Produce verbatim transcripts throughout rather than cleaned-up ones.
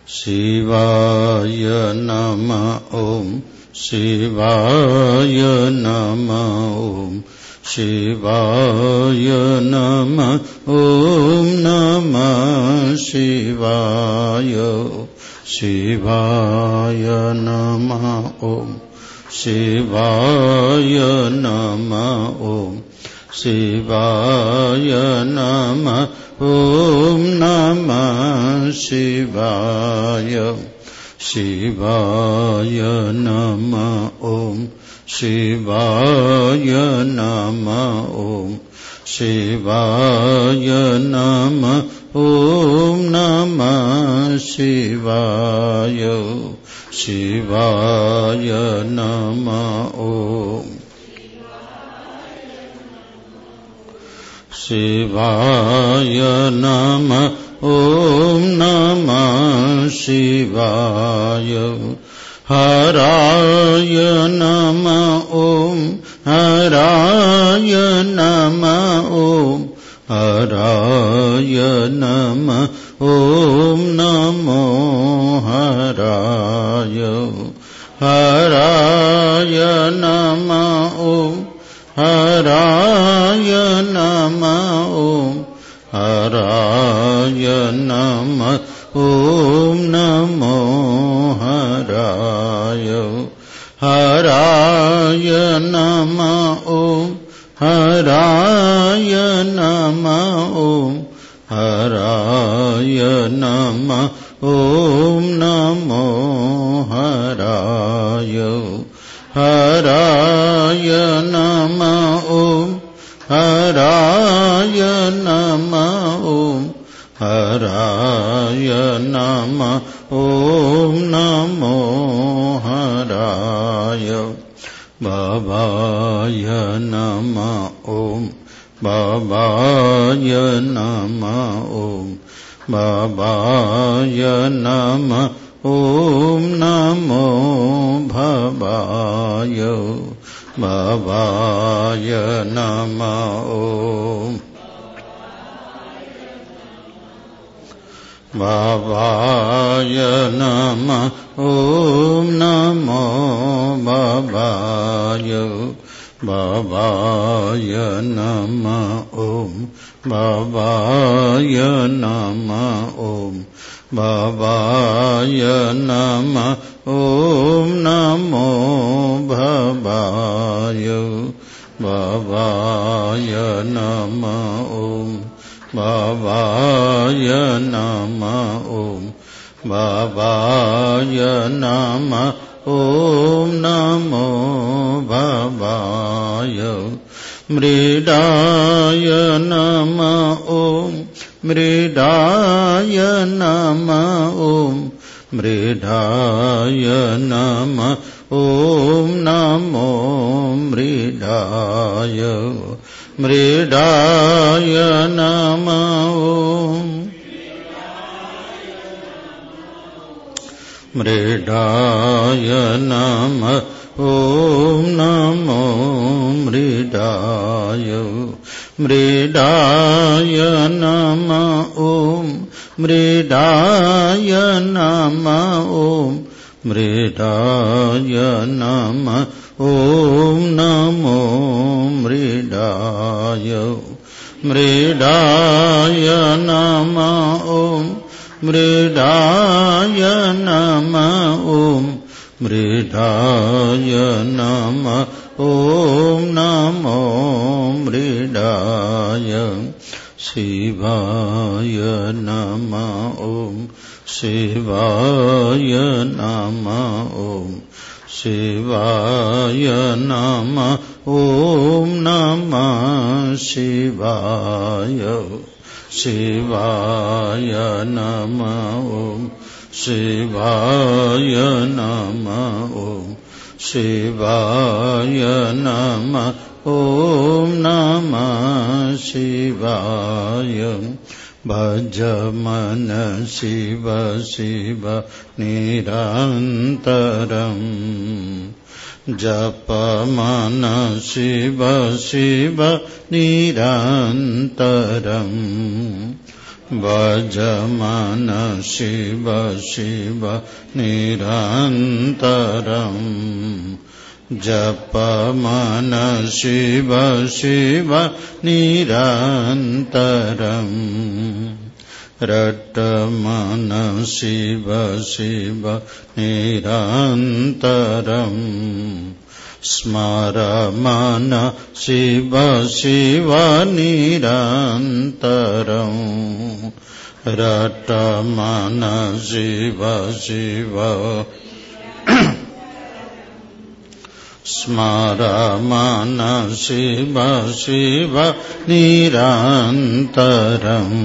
शिवाय नमः ॐ शिवाय नमः ॐ शिवाय नमः ॐ नमः शिवाय शिवाय नमः ॐ शिवाय नमः ॐ शिवाय नमः ॐ नमः शिवाय शिवाय नमः ॐ शिवाय नमः ॐ शिवाय नमः ॐ नमः शिवाय शिवाय नमः ॐ शिवाय नमः ॐ नमः शिवाय हराय नमः ॐ हराय नमः ॐ हराय नमः ॐ नमो हराय हराय नमः ॐ हराय नमः ॐ हराय नमः ॐ नमो हराय हराय नमः ॐ हराय नमः ॐ हराय नमः ॐ नमो हराय हराय नमः ॐ हराय नमः ॐ हराय नमः ॐ नमो हराय भवाय नमः ॐ भवाय नमः ॐ भवाय नमः ॐ नमो भवाय भवाय नमः ॐ भवाय नमः ॐ नमो भवाय भवाय नमः ॐ भवाय नमः ॐ भवाय नमः ॐ नमो भवाय भवाय नमः ॐ भवाय नमः ॐ भवाय नमः ॐ नमो भवाय मृडाय नमः ॐ मृडाय नमः ॐ मृडाय नमः ॐ नमो मृडाय मृडाय नमः ॐ मृडाय नमः ॐ नमो मृडाय मृडाय नमः ॐ मृडाय नमः ॐ मृडाय नमः ॐ नमो मृडाय मृडाय नमः ॐ मृडाय नमः ॐ मृडाय नमः ॐ नमो मृडाय शिवाय नमः ॐ शिवाय नमः ॐ शिवाय नमः ॐ नमः शिवाय शिवाय नमः ॐ शिवाय नमः ॐ शिवाय नमः ॐ नमः शिवाय भज मन शिव शिव निरन्तरम् जप मन शिव शिव निरन्तरम् भजमन शिव शिव निरन्तरम् जपमन शिव शिव निरन्तरम् रटमन शिव शिव निरन्तरम् स्मरमन शिव शिव निरन्तरम् रटमन शिव शिव स्मरमन शिव शिव निरन्तरम्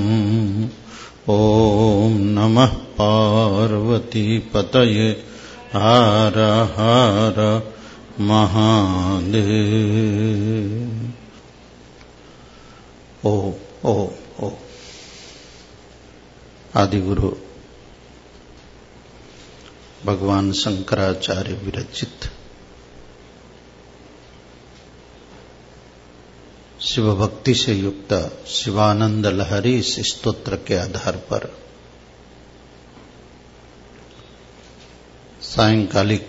ॐ नमः पार्वती पतये हर हर महादेव। ओ ओ ओ आदिगुरु भगवान शंकराचार्य विरचित शिव भक्ति से युक्त शिवानंद लहरी इस स्तोत्र के आधार पर सायंकालिक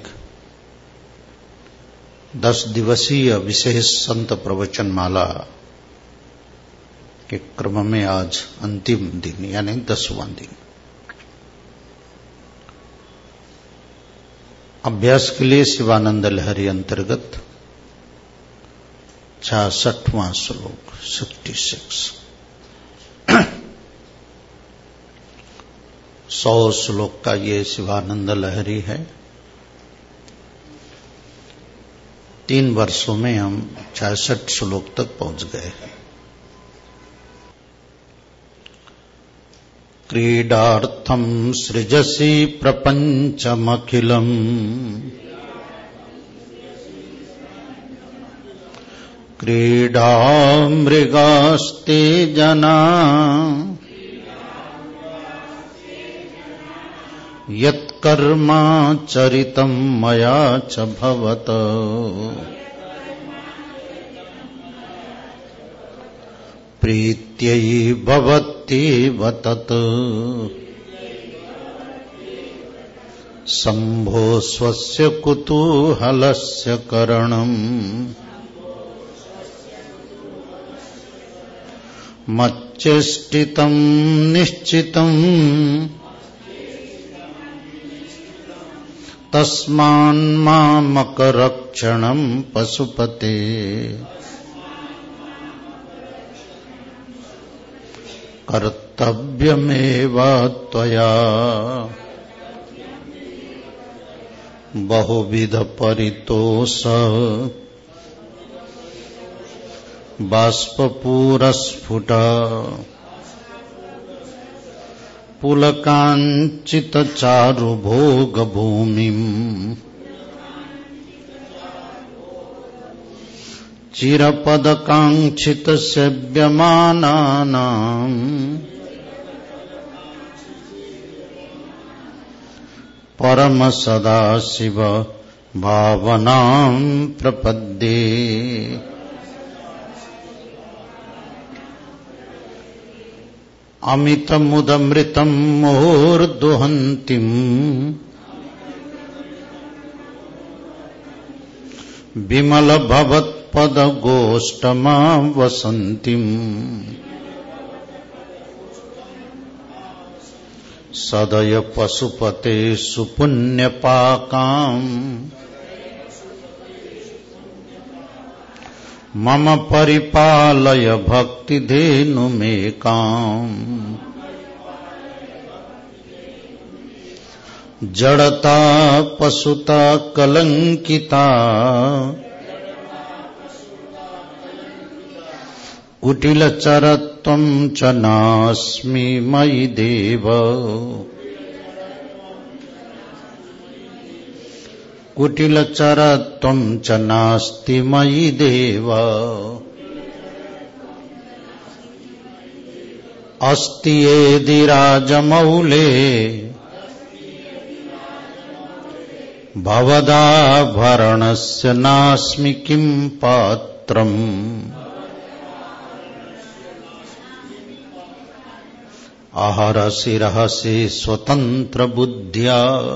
दस दिवसीय विशेष संत प्रवचन माला के क्रम में आज अंतिम दिन यानी दसवां दिन अभ्यास के लिए शिवानंद लहरी अंतर्गत छियासठवां श्लोक सिक्सटी सिक्स सौ श्लोक का ये शिवानंद लहरी है। तीन वर्षों में हम छियासठ श्लोक तक पहुंच गए हैं। क्रीडार्थम सृजसि प्रपंचमखिलम् क्रीडामृगास्ते जना यत्कर्माचरितं मया च भवत प्रीत्यै भवत्येव तत् शम्भो स्वस्य कुतूहलस्य करणम् मच्चेष्टितं निश्चितं तस्मान्मामकरक्षणं पशुपते कर्तव्यमेव त्वया बहुविध परितोष बाष्पपूरस्फुट पुलकाञ्चित चारुभोगभूमिम् चिरपदकाङ्क्षित सेव्यमानानाम् परम सदाशिव भावनां प्रपद्ये अमितमुदमृतं मुहुर्दुहन्तीम् विमलभवत्पदगोष्ठमां वसन्तीम् सदय पशुपते सुपुण्यपाकाम् मम परिपालय भक्तिधेनुमेकाम् जड़ता पशुता कलंकिता कुटिलचरत्वं च नास्मि मयि देव कुटिलचरत्वं च नास्ति मयि देव अस्ति यदि राजमौले भवदाभरणस्य नास्मि किं पात्रम् आहरसि रहसि स्वतंत्र बुद्ध्या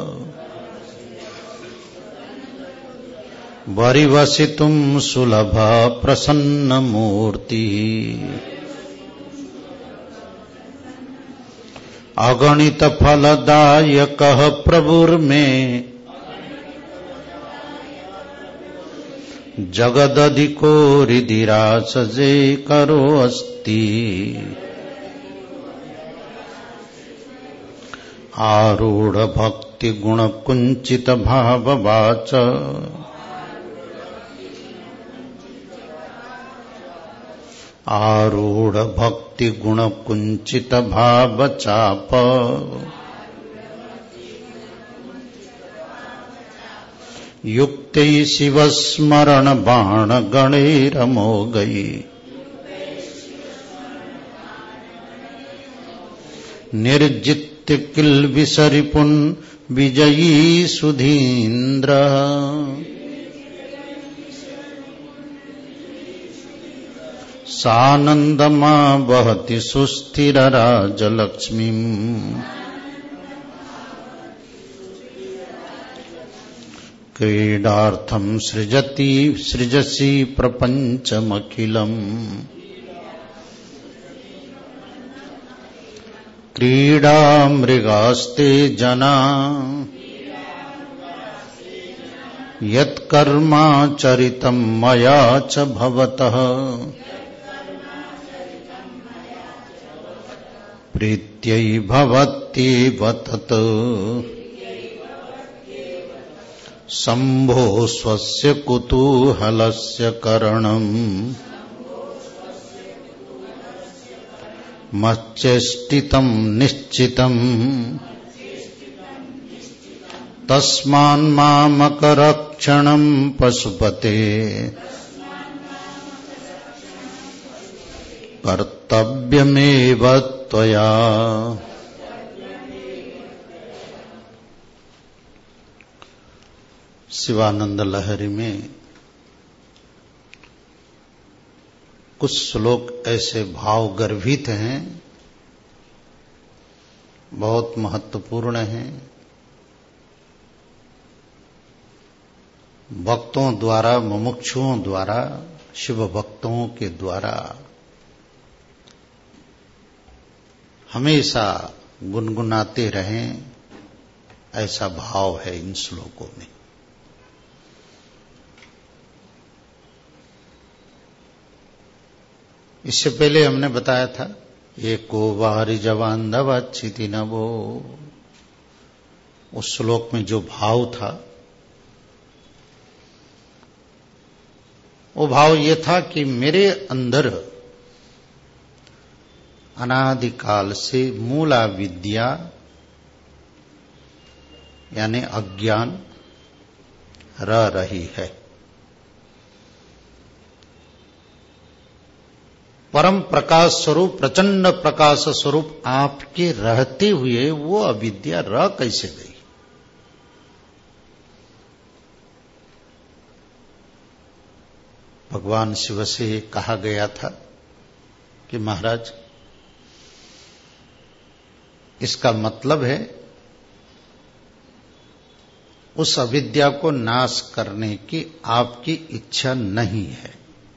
वरिवसितुं सुलभा प्रसन्न मूर्ति अगणित फलदायकः प्रभुर्मे जगदधिको हृदिरासजे करो अस्ति आरूढ़ भक्ति गुण कुंचित भाववाच आरूढ़ भक्ति गुण कुंचित भाव चाप युक्त शिव स्मरण बाण गणेरमो गई निर्जित्य किल विसरिपुन विजयी सुधीन्द्र सानंदमा वहति सुस्थिर राजलक्ष्मी क्रीडार्थं सृजति सृजसि प्रपंचमखिलम् क्रीडा मृगास्ते जना यत्कर्माचरितं मया च भवतः प्रीत्यै भवत्येव तत् शंभो स्वस्य कुतूहलस्य करणम् मच्चेष्टितं निश्चितम् तस्मान्मामकरक्षणं पशुपते कर्तव्यमेव त्वया। शिवानंद लहरी में कुछ श्लोक ऐसे भाव गर्भित हैं, बहुत महत्वपूर्ण हैं। भक्तों द्वारा, मुमुक्षुओं द्वारा, शिव भक्तों के द्वारा हमेशा गुनगुनाते रहें, ऐसा भाव है इन श्लोकों में। इससे पहले हमने बताया था ये को बाहरी जवान दवाच्छिति न वो, उस श्लोक में जो भाव था वो भाव ये था कि मेरे अंदर अनादिकाल से मूला विद्या यानी अज्ञान रह रही है। परम प्रकाश स्वरूप, प्रचंड प्रकाश स्वरूप आपके रहते हुए वो अविद्या रह कैसे गई? भगवान शिव से कहा गया था कि महाराज इसका मतलब है उस अविद्या को नाश करने की आपकी इच्छा नहीं है।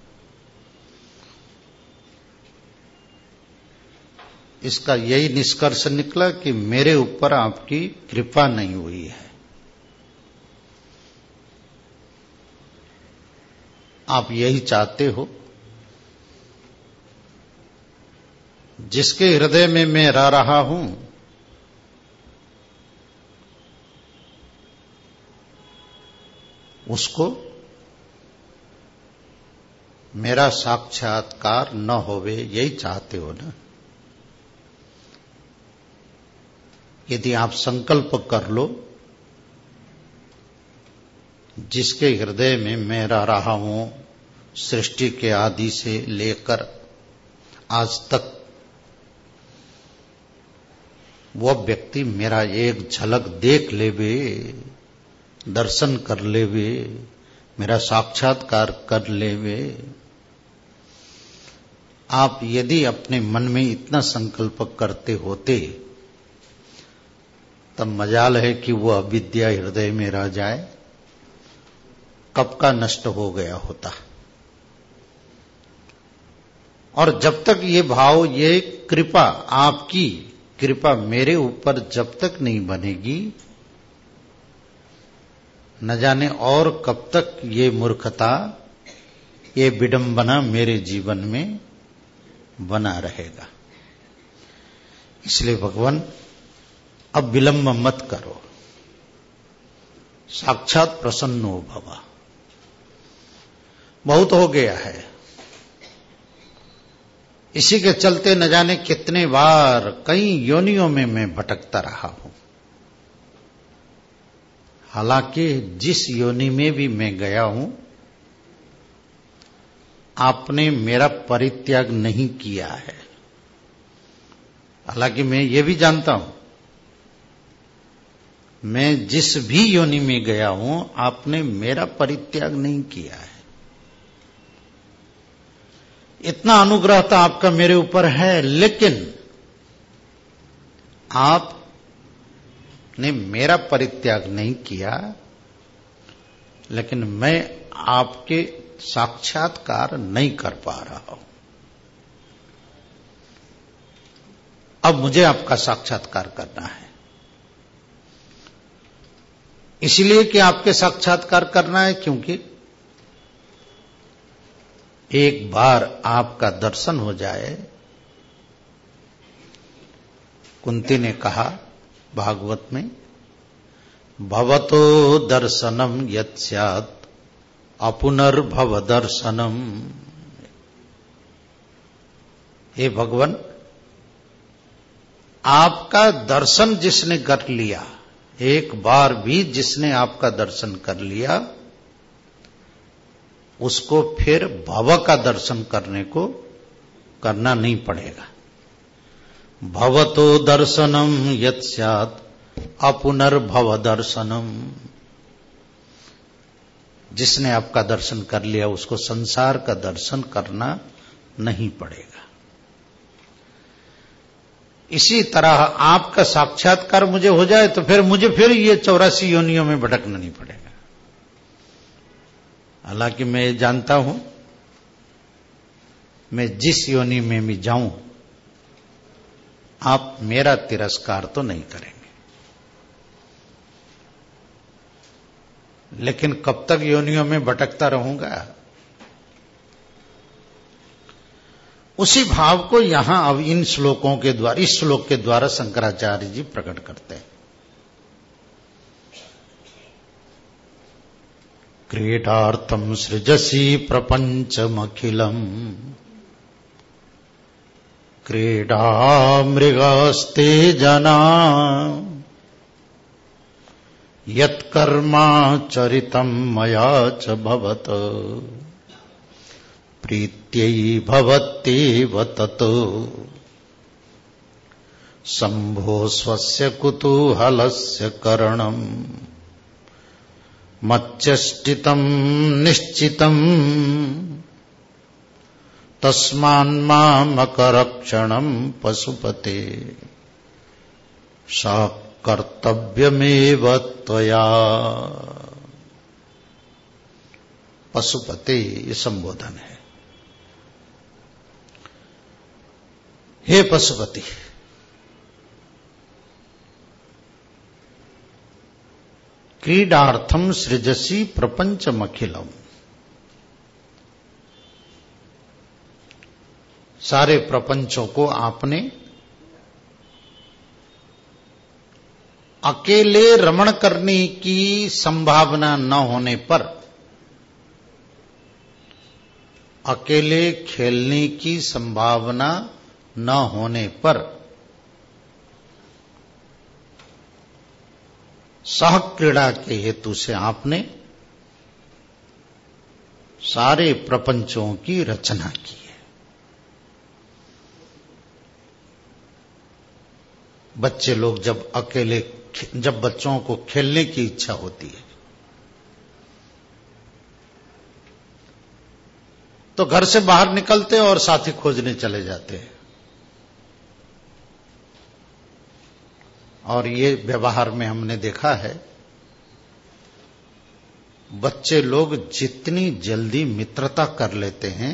इसका यही निष्कर्ष निकला कि मेरे ऊपर आपकी कृपा नहीं हुई है। आप यही चाहते हो जिसके हृदय में मैं रह रहा हूं उसको मेरा साक्षात्कार न होवे, यही चाहते हो ना। यदि आप संकल्प कर लो जिसके हृदय में मैं रह रहा हूं सृष्टि के आदि से लेकर आज तक, वह व्यक्ति मेरा एक झलक देख लेवे, दर्शन कर लेवे, मेरा साक्षात्कार कर लेवे, आप यदि अपने मन में इतना संकल्प करते होते तब मजाल है कि वो अविद्या हृदय में रह जाए, कब का नष्ट हो गया होता। और जब तक ये भाव, ये कृपा, आपकी कृपा मेरे ऊपर जब तक नहीं बनेगी, न जाने और कब तक ये मूर्खता, ये विडंबना मेरे जीवन में बना रहेगा। इसलिए भगवान अब विलंब मत करो, साक्षात प्रसन्नो भव। बहुत हो गया है। इसी के चलते न जाने कितने बार कई योनियों में मैं भटकता रहा हूं। हालांकि जिस योनि में भी मैं गया हूं, आपने मेरा परित्याग नहीं किया है। हालांकि मैं ये भी जानता हूं, मैं जिस भी योनि में गया हूं, आपने मेरा परित्याग नहीं किया है। इतना अनुग्रह तो आपका मेरे ऊपर है, लेकिन आपने मेरा परित्याग नहीं किया, लेकिन मैं आपके साक्षात्कार नहीं कर पा रहा हूं। अब मुझे आपका साक्षात्कार करना है। इसलिए कि आपके साक्षात्कार करना है क्योंकि एक बार आपका दर्शन हो जाए। कुंती ने कहा भागवत में, भवतो दर्शनम यत् स्यात् अपुनर्भव दर्शनम। हे भगवान, आपका दर्शन जिसने कर लिया, एक बार भी जिसने आपका दर्शन कर लिया, उसको फिर भव का दर्शन करने को करना नहीं पड़ेगा। भवतो दर्शनम यत् स्यात् अपुनर्भव दर्शनम। जिसने आपका दर्शन कर लिया, उसको संसार का दर्शन करना नहीं पड़ेगा। इसी तरह आपका साक्षात्कार मुझे हो जाए तो फिर मुझे फिर ये चौरासी योनियों में भटकना नहीं पड़ेगा। हालांकि मैं जानता हूं, मैं जिस योनि में भी जाऊं, आप मेरा तिरस्कार तो नहीं करेंगे। लेकिन कब तक योनियों में भटकता रहूंगा? उसी भाव को यहां अब इन श्लोकों के द्वारा, इस श्लोक के द्वारा शंकराचार्य जी प्रकट करते हैं। क्रीडार्थम सृजसी प्रपंचमखिलम् क्रीडा मृगस्ते जना यत्कर्मा चरितं मया च भवत प्रीत्यै भवत्येव ततो शंभो स्वस्य कुतूहलस्य करणम् मच्चष्टितं निश्चितं तस्मान्मामकरक्षणं पशुपते सा कर्तव्यमेव त्वया। पशुपते ये संबोधन है। हे पशुपति, क्रीडार्थम सृजसी प्रपंचमखिलम्। सारे प्रपंचों को आपने अकेले रमण करने की संभावना न होने पर, अकेले खेलने की संभावना न होने पर सह क्रीड़ा के हेतु से आपने सारे प्रपंचों की रचना की है। बच्चे लोग जब अकेले, जब बच्चों को खेलने की इच्छा होती है तो घर से बाहर निकलते और साथी खोजने चले जाते हैं। और ये व्यवहार में हमने देखा है, बच्चे लोग जितनी जल्दी मित्रता कर लेते हैं,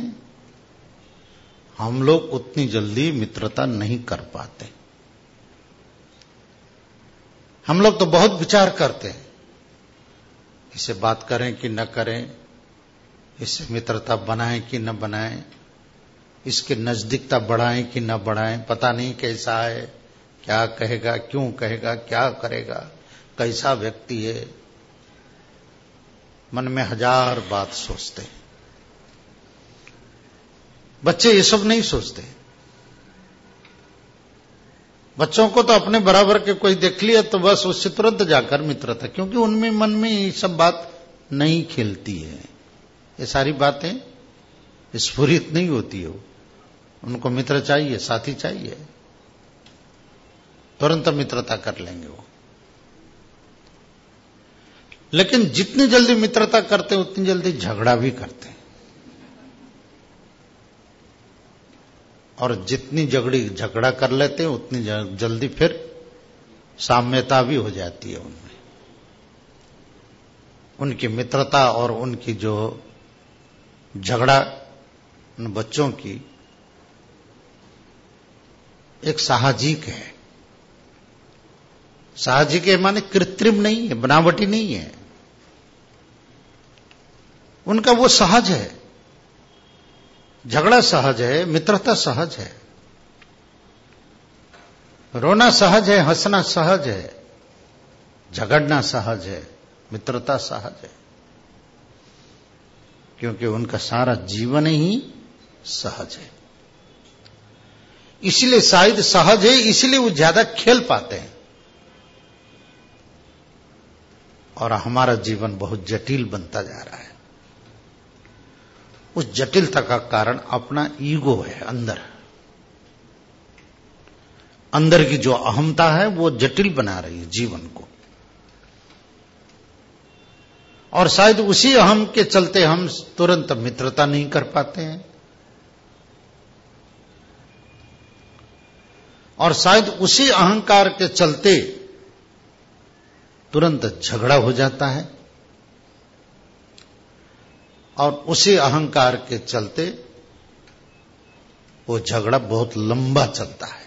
हम लोग उतनी जल्दी मित्रता नहीं कर पाते। हम लोग तो बहुत विचार करते हैं, इसे बात करें कि न करें, इससे मित्रता बनाएं कि न बनाएं, इसके नजदीकता बढ़ाएं कि न बढ़ाएं, पता नहीं कैसा है, क्या कहेगा, क्यों कहेगा, क्या करेगा, कैसा व्यक्ति है। मन में हजार बात सोचते हैं। बच्चे ये सब नहीं सोचते। बच्चों को तो अपने बराबर के कोई देख लिया तो बस उससे तुरंत जाकर मित्रता, क्योंकि उनमें मन में ये सब बात नहीं खिलती है, ये सारी बातें स्फुरित नहीं होती हो। उनको मित्र चाहिए, साथी चाहिए, तुरंत मित्रता कर लेंगे वो। लेकिन जितनी जल्दी मित्रता करते हैं उतनी जल्दी झगड़ा भी करते हैं, और जितनी झगड़ी झगड़ा कर लेते हैं उतनी जल्दी फिर साम्यता भी हो जाती है उनमें। उनकी मित्रता और उनकी जो झगड़ा उन बच्चों की एक साहजिक है। साहजिक है माने कृत्रिम नहीं है, बनावटी नहीं है, उनका वो सहज है। झगड़ा सहज है, मित्रता सहज है, रोना सहज है, हंसना सहज है, झगड़ना सहज है, मित्रता सहज है, क्योंकि उनका सारा जीवन ही सहज है। इसलिए शायद सहज है, इसलिए वो ज्यादा खेल पाते हैं। और हमारा जीवन बहुत जटिल बनता जा रहा है। उस जटिलता का कारण अपना ईगो है, अंदर अंदर की जो अहमता है वो जटिल बना रही है जीवन को। और शायद उसी अहम के चलते हम तुरंत मित्रता नहीं कर पाते हैं, और शायद उसी अहंकार के चलते तुरंत झगड़ा हो जाता है, और उसी अहंकार के चलते वो झगड़ा बहुत लंबा चलता है।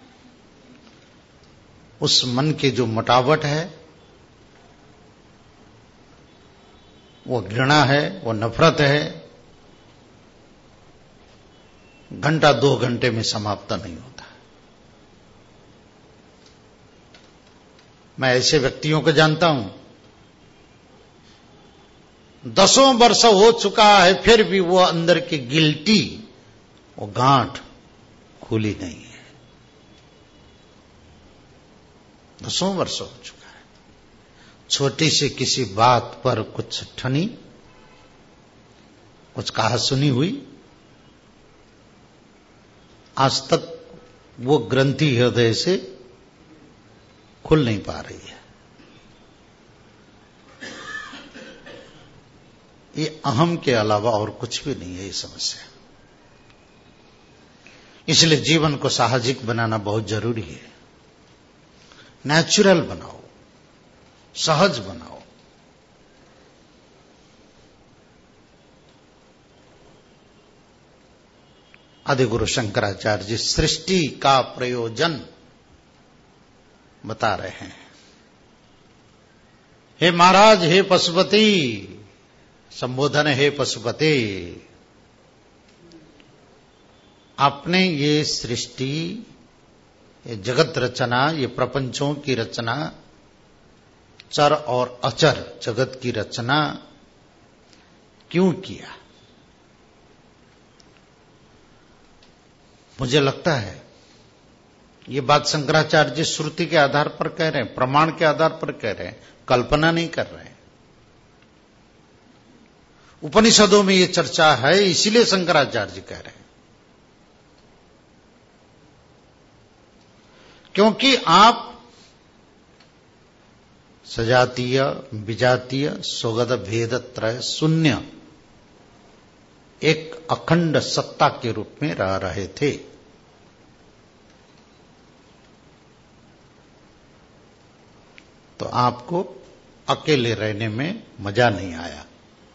उस मन की जो मोटावट है, वो घृणा है, वो नफरत है, घंटा दो घंटे में समाप्त नहीं होता। मैं ऐसे व्यक्तियों को जानता हूं, दसों वर्ष हो चुका है फिर भी वो अंदर की गिल्टी, वो गांठ खुली नहीं है। दसों वर्ष हो चुका है, छोटी सी किसी बात पर कुछ ठनी, कुछ कहा सुनी हुई, आज तक वो ग्रंथि हृदय से खुल नहीं पा रही है। ये अहम के अलावा और कुछ भी नहीं है ये समस्या। इसलिए जीवन को साहजिक बनाना बहुत जरूरी है। नेचुरल बनाओ, सहज बनाओ। आदिगुरु शंकराचार्य जी सृष्टि का प्रयोजन बता रहे हैं। हे महाराज, हे पशुपति, संबोधन है पशुपति, आपने ये सृष्टि, ये जगत रचना, ये प्रपंचों की रचना, चर और अचर जगत की रचना क्यों किया? मुझे लगता है ये बात शंकराचार्य जी श्रुति के आधार पर कह रहे हैं, प्रमाण के आधार पर कह रहे हैं, कल्पना नहीं कर रहे हैं। उपनिषदों में ये चर्चा है, इसीलिए शंकराचार्य जी कह रहे हैं। क्योंकि आप सजातीय, विजातीय, स्वगत भेद त्रय शून्य एक अखंड सत्ता के रूप में रह रहे थे। तो आपको अकेले रहने में मजा नहीं आया।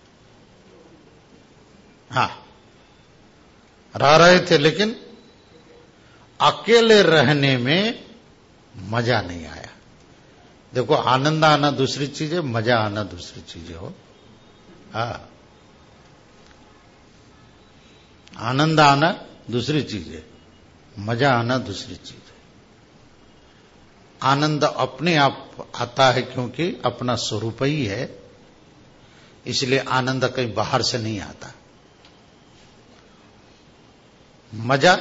हाँ, रह रहे थे लेकिन अकेले रहने में मजा नहीं आया। देखो, आनंद आना दूसरी चीज है, मजा आना दूसरी चीज हो। हाँ, आनंद आना दूसरी चीज है, मजा आना दूसरी चीज है। आनंद अपने आप आता है क्योंकि अपना स्वरूप ही है, इसलिए आनंद कहीं बाहर से नहीं आता। मजा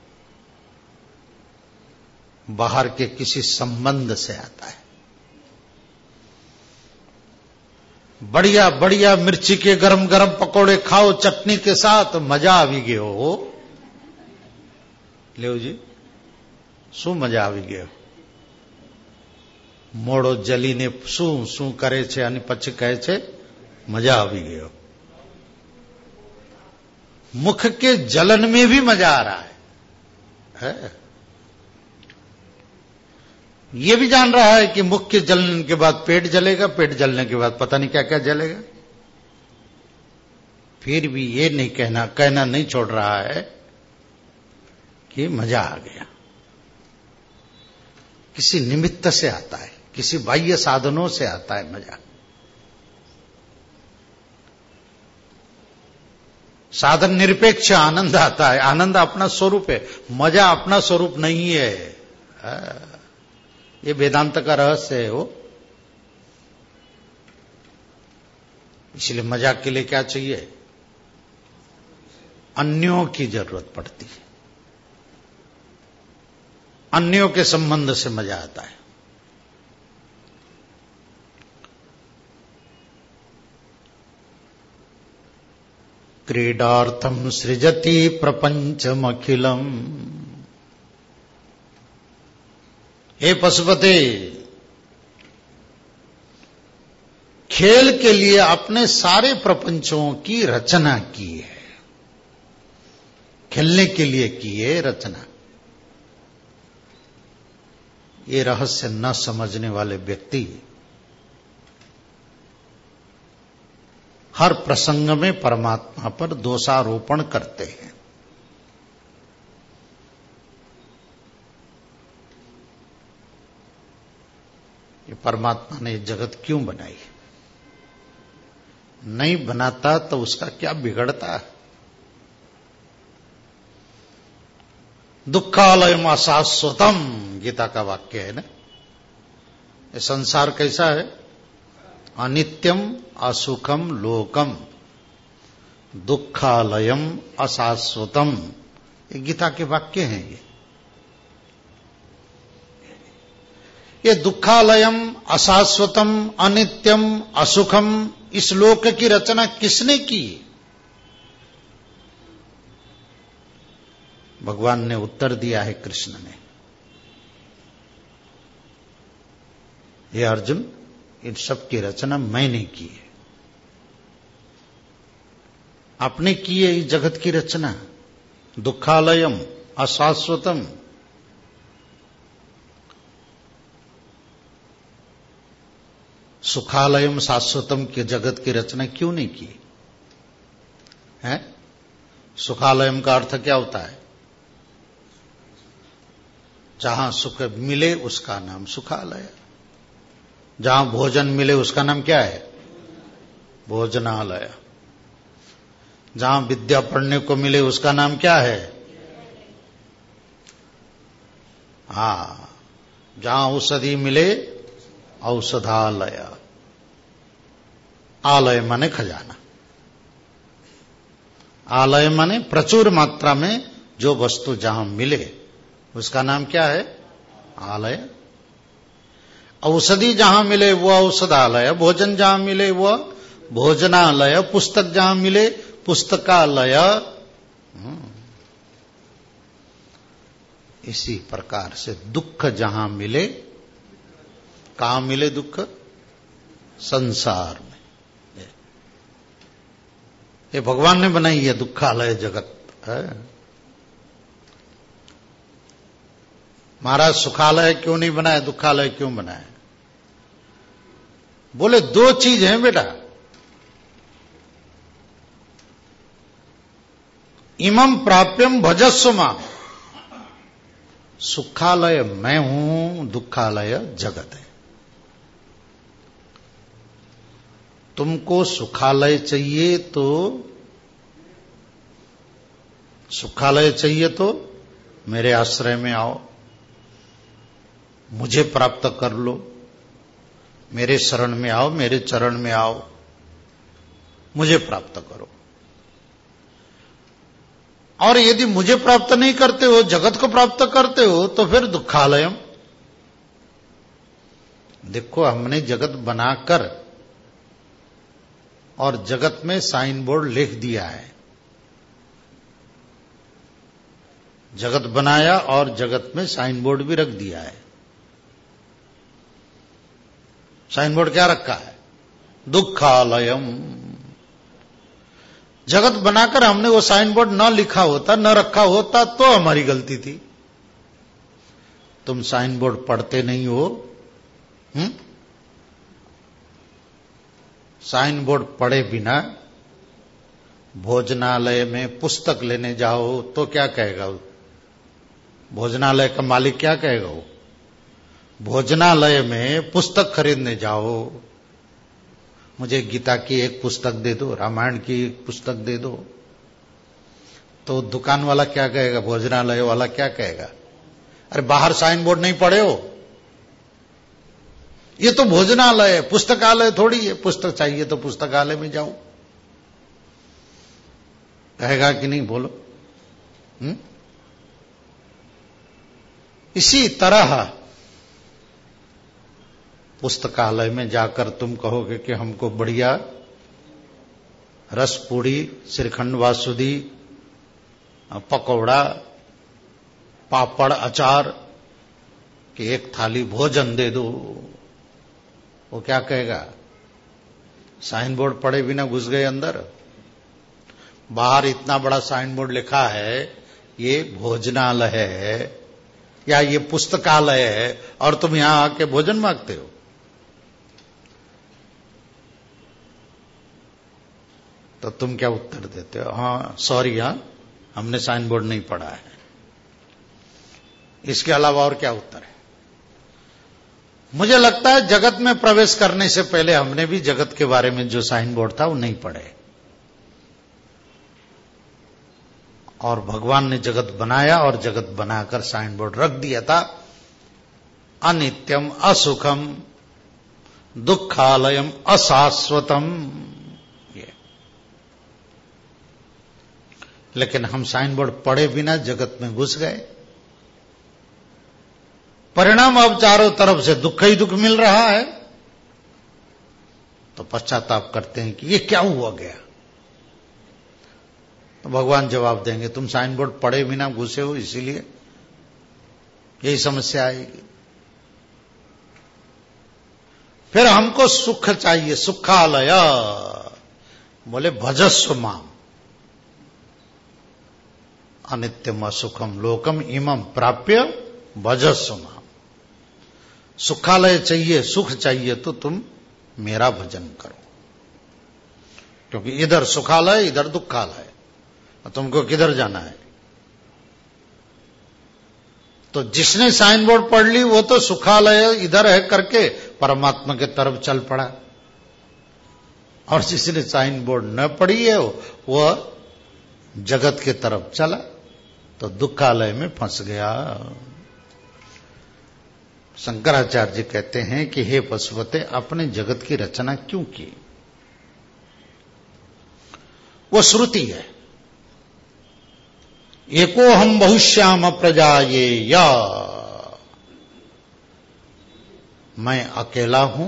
बाहर के किसी संबंध से आता है। बढ़िया बढ़िया मिर्ची के गरम गरम पकोड़े खाओ चटनी के साथ, मजा આવી ગયો। લેવજી, શું મજા આવી ગયો? મોડો જલીને શું શું કરે છે અને પછી કહે છે મજા આવી ગયો। मुख के जलन में भी मजा आ रहा है, है? ये भी जान रहा है कि मुख के जलने के बाद पेट जलेगा, पेट जलने के बाद पता नहीं क्या क्या जलेगा। फिर भी ये नहीं कहना कहना नहीं छोड़ रहा है कि मजा आ गया। किसी निमित्त से आता है, किसी बाह्य साधनों से आता है मजा। साधन निरपेक्ष आनंद आता है। आनंद अपना स्वरूप है, मजा अपना स्वरूप नहीं है। ये वेदांत का रहस्य है वो। इसलिए मजा के लिए क्या चाहिए? अन्यों की जरूरत पड़ती है। अन्यों के संबंध से मजा आता है। क्रीडार्थम सृजति प्रपंचमखिलम। हे पशुपते, खेल के लिए अपने सारे प्रपंचों की रचना की है। खेलने के लिए की है रचना। ये रहस्य न समझने वाले व्यक्ति हर प्रसंग में परमात्मा पर दोषारोपण करते हैं। ये परमात्मा ने जगत क्यों बनाई? नहीं बनाता तो उसका क्या बिगड़ता? दुखालयम अशाश्वतम, गीता का वाक्य है ना। ये संसार कैसा है? अनित्यम असुखम लोकम दुखालयम अशाश्वतम। ये गीता के वाक्य हैं। ये ये दुखालयम अशाश्वतम अनित्यम असुखम, इस लोक की रचना किसने की? भगवान ने उत्तर दिया है कृष्ण ने। हे अर्जुन, इन सब की रचना मैंने की है। आपने की है इस जगत की रचना। दुखालयम अशाश्वतम, सुखालयम शाश्वतम के जगत की रचना क्यों नहीं की है? सुखालयम का अर्थ क्या होता है? जहां सुख मिले उसका नाम सुखालय। जहां भोजन मिले उसका नाम क्या है? भोजनालय। जहां विद्या पढ़ने को मिले उसका नाम क्या है? हाँ, जहां औषधि मिले औषधालय। आलय माने खजाना। आलय माने प्रचुर मात्रा में जो वस्तु जहां मिले उसका नाम क्या है? आलय। औषधि जहां मिले वो औषधालय, भोजन जहां मिले वो भोजनालय, पुस्तक जहां मिले पुस्तकालय। इसी प्रकार से दुख जहां मिले, कहां मिले दुख? संसार में। ये भगवान ने बनाई है दुखालय जगत है। महाराज सुखालय क्यों नहीं बनाया, दुखालय क्यों बनाया? बोले दो चीज हैं बेटा, इमं प्राप्यम भजस्व मां, सुखालय मैं हूं, दुखालय जगत है। तुमको सुखालय चाहिए तो सुखालय चाहिए तो मेरे आश्रय में आओ, मुझे प्राप्त कर लो, मेरे शरण में आओ, मेरे चरण में आओ, मुझे प्राप्त करो। और यदि मुझे प्राप्त नहीं करते हो, जगत को प्राप्त करते हो, तो फिर दुखालयम। देखो हमने जगत बनाकर और जगत में साइन बोर्ड लिख दिया है। जगत बनाया और जगत में साइन बोर्ड भी रख दिया है। साइन बोर्ड क्या रखा है? दुखालयम। जगत बनाकर हमने वो साइन बोर्ड न लिखा होता, न रखा होता तो हमारी गलती थी। तुम साइन बोर्ड पढ़ते नहीं हो, हम्म? साइन बोर्ड पढ़े बिना भोजनालय में पुस्तक लेने जाओ तो क्या कहेगा? भोजनालय का मालिक क्या कहेगा? वो भोजनालय में पुस्तक खरीदने जाओ, मुझे गीता की एक पुस्तक दे दो, रामायण की एक पुस्तक दे दो, तो दुकान वाला क्या कहेगा? भोजनालय वाला क्या कहेगा? अरे बाहर साइन बोर्ड नहीं पढ़े हो, ये तो भोजनालय है, पुस्तकालय थोड़ी है। पुस्तक चाहिए तो पुस्तकालय में जाओ, कहेगा कि नहीं? बोलो। हुँ? इसी तरह पुस्तकालय में जाकर तुम कहोगे कि हमको बढ़िया रस पूड़ी, श्रीखंड वासुदी, पकौड़ा, पापड़, अचार की एक थाली भोजन दे दो। वो क्या कहेगा? साइन बोर्ड पढ़े बिना घुस गए अंदर। बाहर इतना बड़ा साइन बोर्ड लिखा है, ये भोजनालय है या ये पुस्तकालय है, और तुम यहां आके भोजन मांगते हो। तो तुम क्या उत्तर देते हो? हाँ सॉरी, हाँ हमने साइन बोर्ड नहीं पढ़ा है। इसके अलावा और क्या उत्तर है? मुझे लगता है जगत में प्रवेश करने से पहले हमने भी जगत के बारे में जो साइन बोर्ड था वो नहीं पढ़े, और भगवान ने जगत बनाया और जगत बनाकर साइन बोर्ड रख दिया था, अनित्यम, असुखम, दुखालयम, अशाश्वतम। ये लेकिन हम साइन बोर्ड पढ़े बिना जगत में घुस गए, परिणाम अब चारों तरफ से दुख ही दुख मिल रहा है। तो पश्चाताप करते हैं कि ये क्या हुआ गया। तो भगवान जवाब देंगे, तुम साइन बोर्ड पढ़े बिना घुसे हो, इसीलिए यही समस्या आएगी। फिर हमको सुख चाहिए, सुखालय। बोले भजस्व माम अनित्यम असुखम लोकम इमं प्राप्य भजस्व माम। सुखालय चाहिए, सुख चाहिए तो तुम मेरा भजन करो, क्योंकि इधर सुखालय इधर दुखालय, तुमको किधर जाना है? तो जिसने साइन बोर्ड पढ़ ली वो तो सुखालय इधर है करके परमात्मा के तरफ चल पड़ा, और जिसने साइन बोर्ड न पढ़ी है वो जगत के तरफ चला तो दुखालय में फंस गया। शंकराचार्य जी कहते हैं कि हे पशुपते, अपने जगत की रचना क्यों की? वो श्रुति है, एको हम बहुश्याम प्रजाये या, मैं अकेला हूं,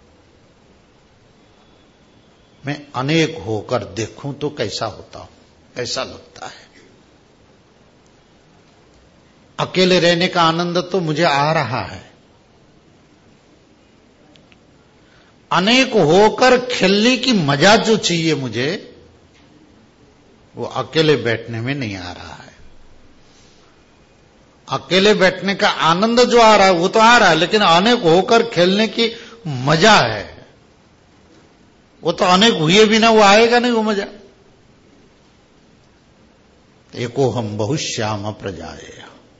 मैं अनेक होकर देखूं तो कैसा होता हूं, कैसा लगता है। अकेले रहने का आनंद तो मुझे आ रहा है, अनेक होकर खेलने की मजा जो चाहिए मुझे वो अकेले बैठने में नहीं आ रहा है। अकेले बैठने का आनंद जो आ रहा है वो तो आ रहा है, लेकिन अनेक होकर खेलने की मजा है वो तो अनेक हुए बिना वो आएगा नहीं वो मजा। एको हम बहुश्याम प्रजाए,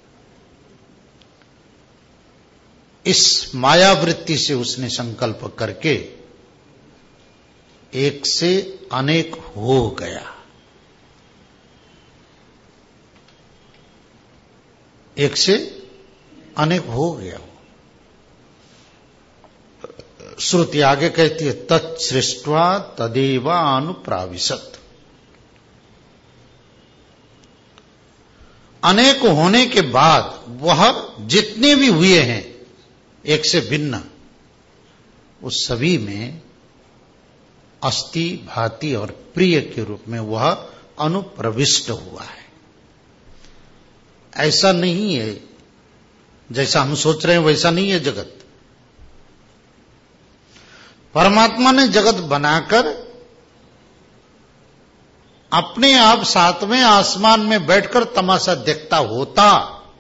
इस मायावृत्ति से उसने संकल्प करके एक से अनेक हो गया। एक से अनेक हो गया। श्रुति आगे कहती है तत्सृष्ट्वा तदेव अनुप्राविशत। अनेक होने के बाद वह जितने भी हुए हैं एक से भिन्न, उस सभी में अस्ति भाति और प्रिय के रूप में वह अनुप्रविष्ट हुआ है। ऐसा नहीं है जैसा हम सोच रहे हैं, वैसा नहीं है जगत। परमात्मा ने जगत बनाकर अपने आप सातवें आसमान में बैठकर तमाशा देखता होता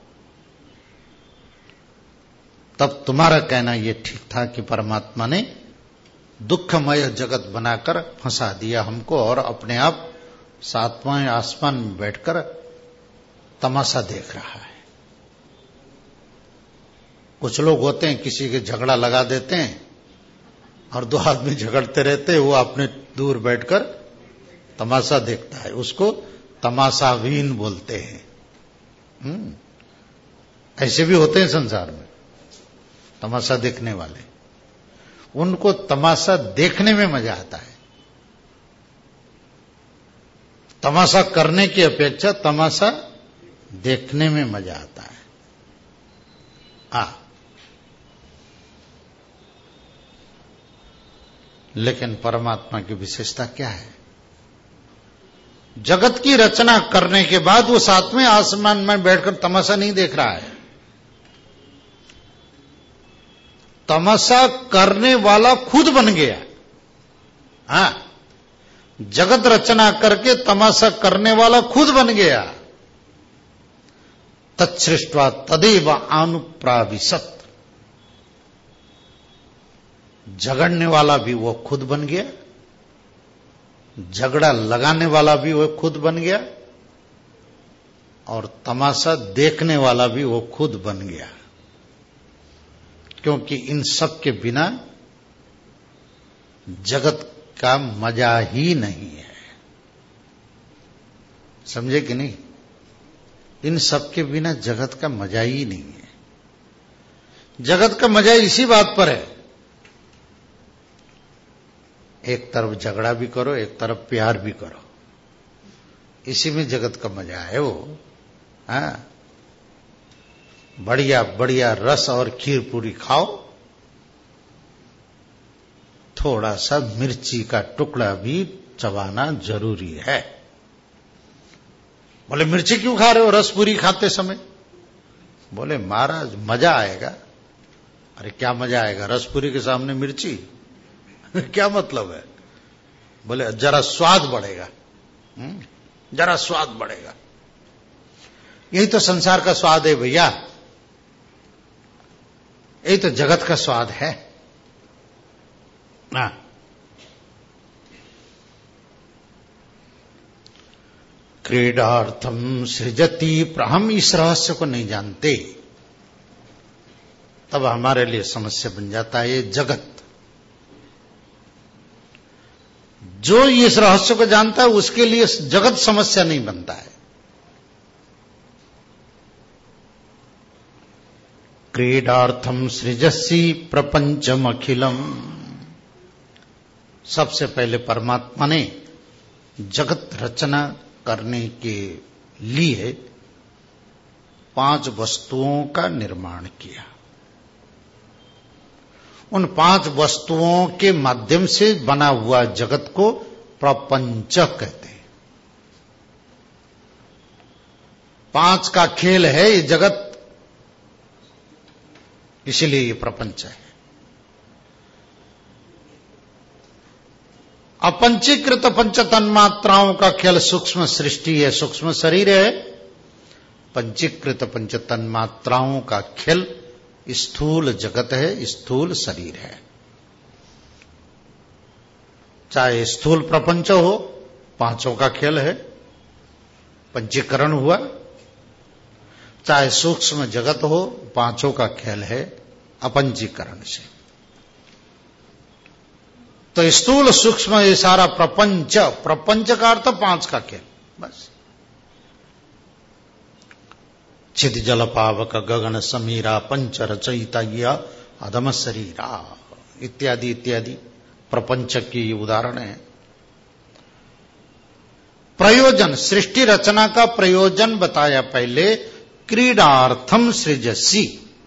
तब तुम्हारा कहना यह ठीक था कि परमात्मा ने दुखमय जगत बनाकर फंसा दिया हमको और अपने आप सातवें आसमान में बैठकर तमाशा देख रहा है। कुछ लोग होते हैं किसी के झगड़ा लगा देते हैं और दो आदमी झगड़ते रहते हैं, वो अपने दूर बैठकर तमाशा देखता है, उसको तमाशावीन बोलते हैं। हुँ? ऐसे भी होते हैं संसार में तमाशा देखने वाले, उनको तमाशा देखने में मजा आता है। तमाशा करने की अपेक्षा तमाशा देखने में मजा आता है। आ लेकिन परमात्मा की विशेषता क्या है? जगत की रचना करने के बाद वो सातवें आसमान में बैठकर तमाशा नहीं देख रहा है। तमाशा करने वाला खुद बन गया। हाँ, जगत रचना करके तमाशा करने वाला खुद बन गया। तत्सृष्ट्वा तदेव अनुप्राविशत। झगड़ने वाला भी वो खुद बन गया, झगड़ा लगाने वाला भी वो खुद बन गया और तमाशा देखने वाला भी वो खुद बन गया। क्योंकि इन सब के बिना जगत का मजा ही नहीं है। समझे कि नहीं? इन सब के बिना जगत का मजा ही नहीं है। जगत का मजा इसी बात पर है, एक तरफ झगड़ा भी करो, एक तरफ प्यार भी करो, इसी में जगत का मजा है वो। हाँ, बढ़िया बढ़िया रस और खीर पूरी खाओ, थोड़ा सा मिर्ची का टुकड़ा भी चबाना जरूरी है। बोले मिर्ची क्यों खा रहे हो रस पूरी खाते समय? बोले महाराज मजा आएगा। अरे क्या मजा आएगा रस पूरी के सामने मिर्ची? क्या मतलब है? बोले जरा स्वाद बढ़ेगा, जरा स्वाद बढ़ेगा। यही तो संसार का स्वाद है भैया, यही तो जगत का स्वाद है ना। क्रीडार्थम सृजति, हम इस रहस्य को नहीं जानते, तब हमारे लिए समस्या बन जाता है ये जगत। जो इस रहस्य को जानता है उसके लिए जगत समस्या नहीं बनता है। क्रीडार्थम सृजसी प्रपंचम अखिलम। सबसे पहले परमात्मा ने जगत रचना करने के लिए पांच वस्तुओं का निर्माण किया। उन पांच वस्तुओं के माध्यम से बना हुआ जगत को प्रपंच कहते हैं। पांच का खेल है ये जगत, इसीलिए ये प्रपंच है। अपंचीकृत पंच तन्मात्राओं का खेल सूक्ष्म सृष्टि है, सूक्ष्म शरीर है। पंचीकृत पंच तन्मात्राओं का खेल स्थूल जगत है, स्थूल शरीर है। चाहे स्थूल प्रपंच हो, पांचों का खेल है, पंचीकरण हुआ। चाहे सूक्ष्म जगत हो, पांचों का खेल है अपंचीकरण से। तो स्थूल सूक्ष्म ये सारा प्रपंच, प्रपंच का अर्थ पांच का खेल बस। चिद जल पावक गगन समीरा पंच रचयिता अधम शरीरा इत्यादि इत्यादि प्रपंच की उदाहरण है। प्रयोजन, सृष्टि रचना का प्रयोजन बताया पहले, क्रीडार्थम सृजसी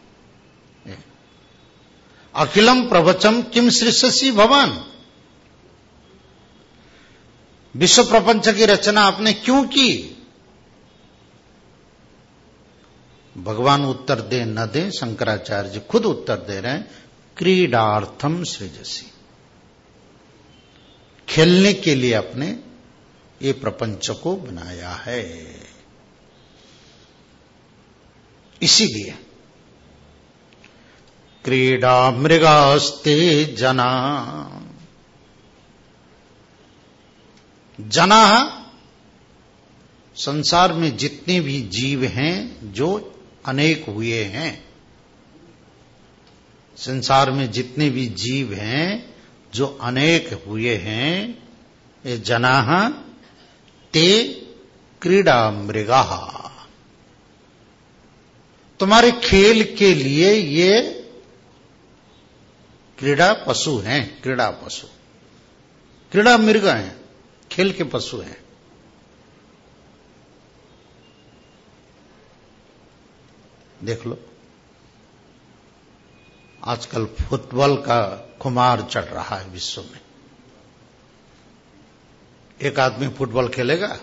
अखिलम प्रवचम किम सृजसी भवान। विश्व प्रपंच की रचना आपने क्यों की? भगवान उत्तर दे न दे, शंकराचार्य जी खुद उत्तर दे रहे हैं, क्रीडार्थम सृजसी, खेलने के लिए अपने ये प्रपंच को बनाया है। इसीलिए क्रीडा मृगास्ते जना, जना संसार में जितने भी जीव हैं जो अनेक हुए हैं, संसार में जितने भी जीव हैं जो अनेक हुए हैं, ये जनाः ते क्रीडा मृगा, तुम्हारे खेल के लिए ये क्रीड़ा पशु हैं, क्रीड़ा पशु, क्रीड़ा मृग हैं, खेल के पशु हैं। देख लो आजकल फुटबॉल का खुमार चढ़ रहा है विश्व में। एक आदमी फुटबॉल खेलेगा,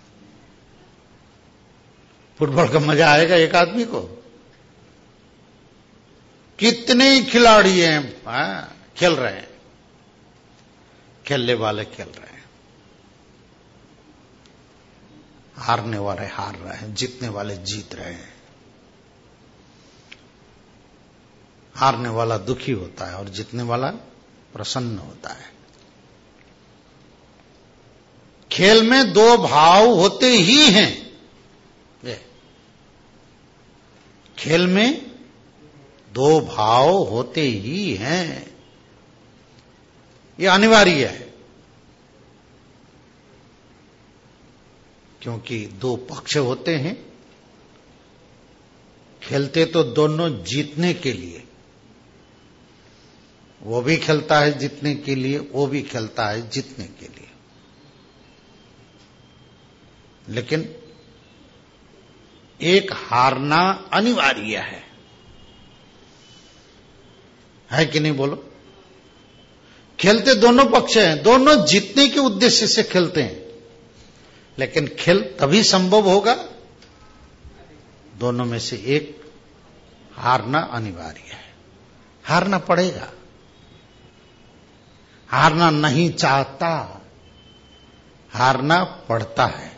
फुटबॉल का मजा आएगा एक आदमी को? कितने खिलाड़ी हैं हाँ, खेल रहे हैं, खेलने वाले खेल रहे हैं, हारने वाले हार रहे हैं, जीतने वाले जीत रहे हैं। हारने वाला दुखी होता है और जीतने वाला प्रसन्न होता है। खेल में दो भाव होते ही हैं, ये खेल में दो भाव होते ही हैं, ये अनिवार्य है। क्योंकि दो पक्ष होते हैं, खेलते तो दोनों जीतने के लिए, वो भी खेलता है जीतने के लिए, वो भी खेलता है जीतने के लिए, लेकिन एक हारना अनिवार्य है, है कि नहीं बोलो? खेलते दोनों पक्ष हैं, दोनों जीतने के उद्देश्य से खेलते हैं, लेकिन खेल तभी संभव होगा दोनों में से एक हारना अनिवार्य है, हारना पड़ेगा। हारना नहीं चाहता, हारना पड़ता है,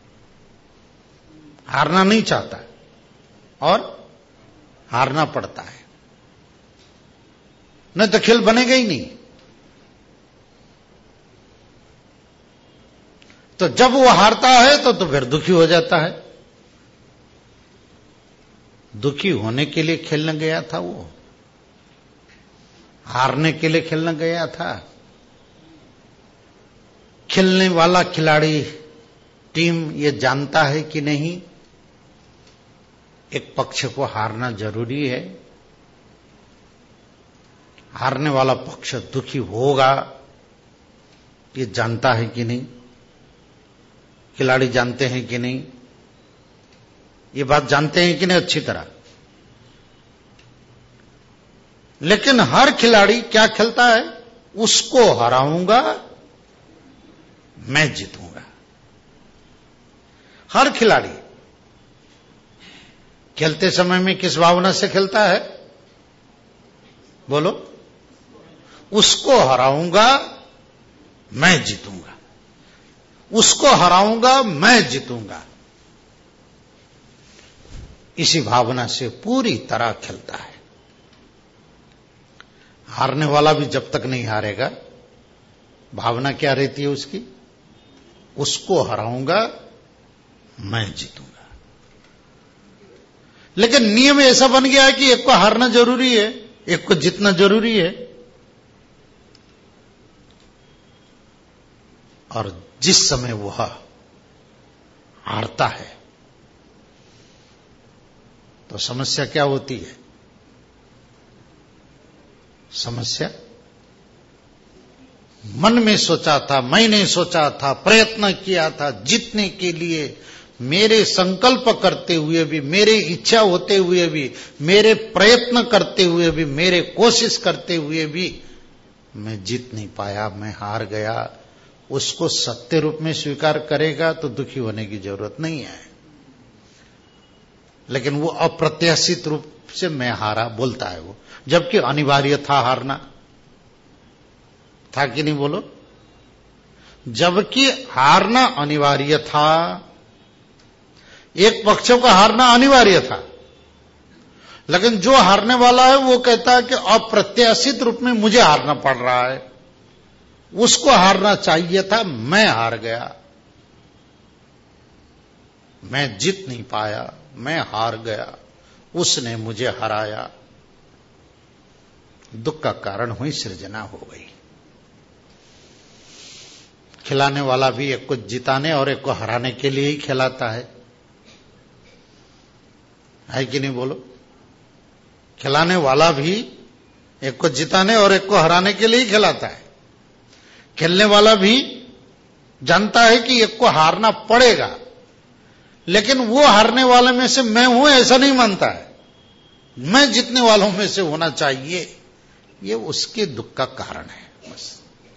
हारना नहीं चाहता और हारना पड़ता है, नहीं तो खेल बनेगा ही नहीं। तो जब वो हारता है तो तो फिर दुखी हो जाता है। दुखी होने के लिए खेलने गया था वो, हारने के लिए खेलने गया था। खेलने वाला खिलाड़ी टीम ये जानता है कि नहीं एक पक्ष को हारना जरूरी है, हारने वाला पक्ष दुखी होगा ये जानता है कि नहीं, खिलाड़ी जानते हैं कि नहीं, ये बात जानते हैं कि नहीं अच्छी तरह। लेकिन हर खिलाड़ी क्या खेलता है, उसको हराऊंगा मैं जीतूंगा। हर खिलाड़ी खेलते समय में किस भावना से खेलता है बोलो? उसको हराऊंगा मैं जीतूंगा, उसको हराऊंगा, मैं जीतूंगा। इसी भावना से पूरी तरह खेलता है। हारने वाला भी जब तक नहीं हारेगा, भावना क्या रहती है उसकी? उसको हराऊंगा, मैं जीतूंगा। लेकिन नियम ऐसा बन गया है कि एक को हारना जरूरी है, एक को जीतना जरूरी है। और जिस समय वह हारता है तो समस्या क्या होती है? समस्या मन में सोचा था, मैंने सोचा था, प्रयत्न किया था जीतने के लिए, मेरे संकल्प करते हुए भी, मेरे इच्छा होते हुए भी, मेरे प्रयत्न करते हुए भी, मेरे कोशिश करते हुए भी मैं जीत नहीं पाया, मैं हार गया। उसको सत्य रूप में स्वीकार करेगा तो दुखी होने की जरूरत नहीं है। लेकिन वो अप्रत्याशित रूप से मैं हारा बोलता है वो, जबकि अनिवार्य था हारना। था कि नहीं बोलो? जबकि हारना अनिवार्य था, एक पक्षों का हारना अनिवार्य था। लेकिन जो हारने वाला है वो कहता है कि अप्रत्याशित रूप में मुझे हारना पड़ रहा है, उसको हारना चाहिए था, मैं हार गया, मैं जीत नहीं पाया, मैं हार गया, उसने मुझे हराया। दुख का कारण हुई सृजना हो गई। खिलाने वाला भी एक को जिताने और एक को हराने के लिए ही खिलाता है, है कि नहीं बोलो? खिलाने वाला भी एक को जिताने और एक को हराने के लिए ही खिलाता है। खेलने वाला भी जानता है कि एक को हारना पड़ेगा, लेकिन वो हारने वाले में से मैं हूं ऐसा नहीं मानता है, मैं जीतने वालों में से होना चाहिए। ये उसके दुख का कारण है। बस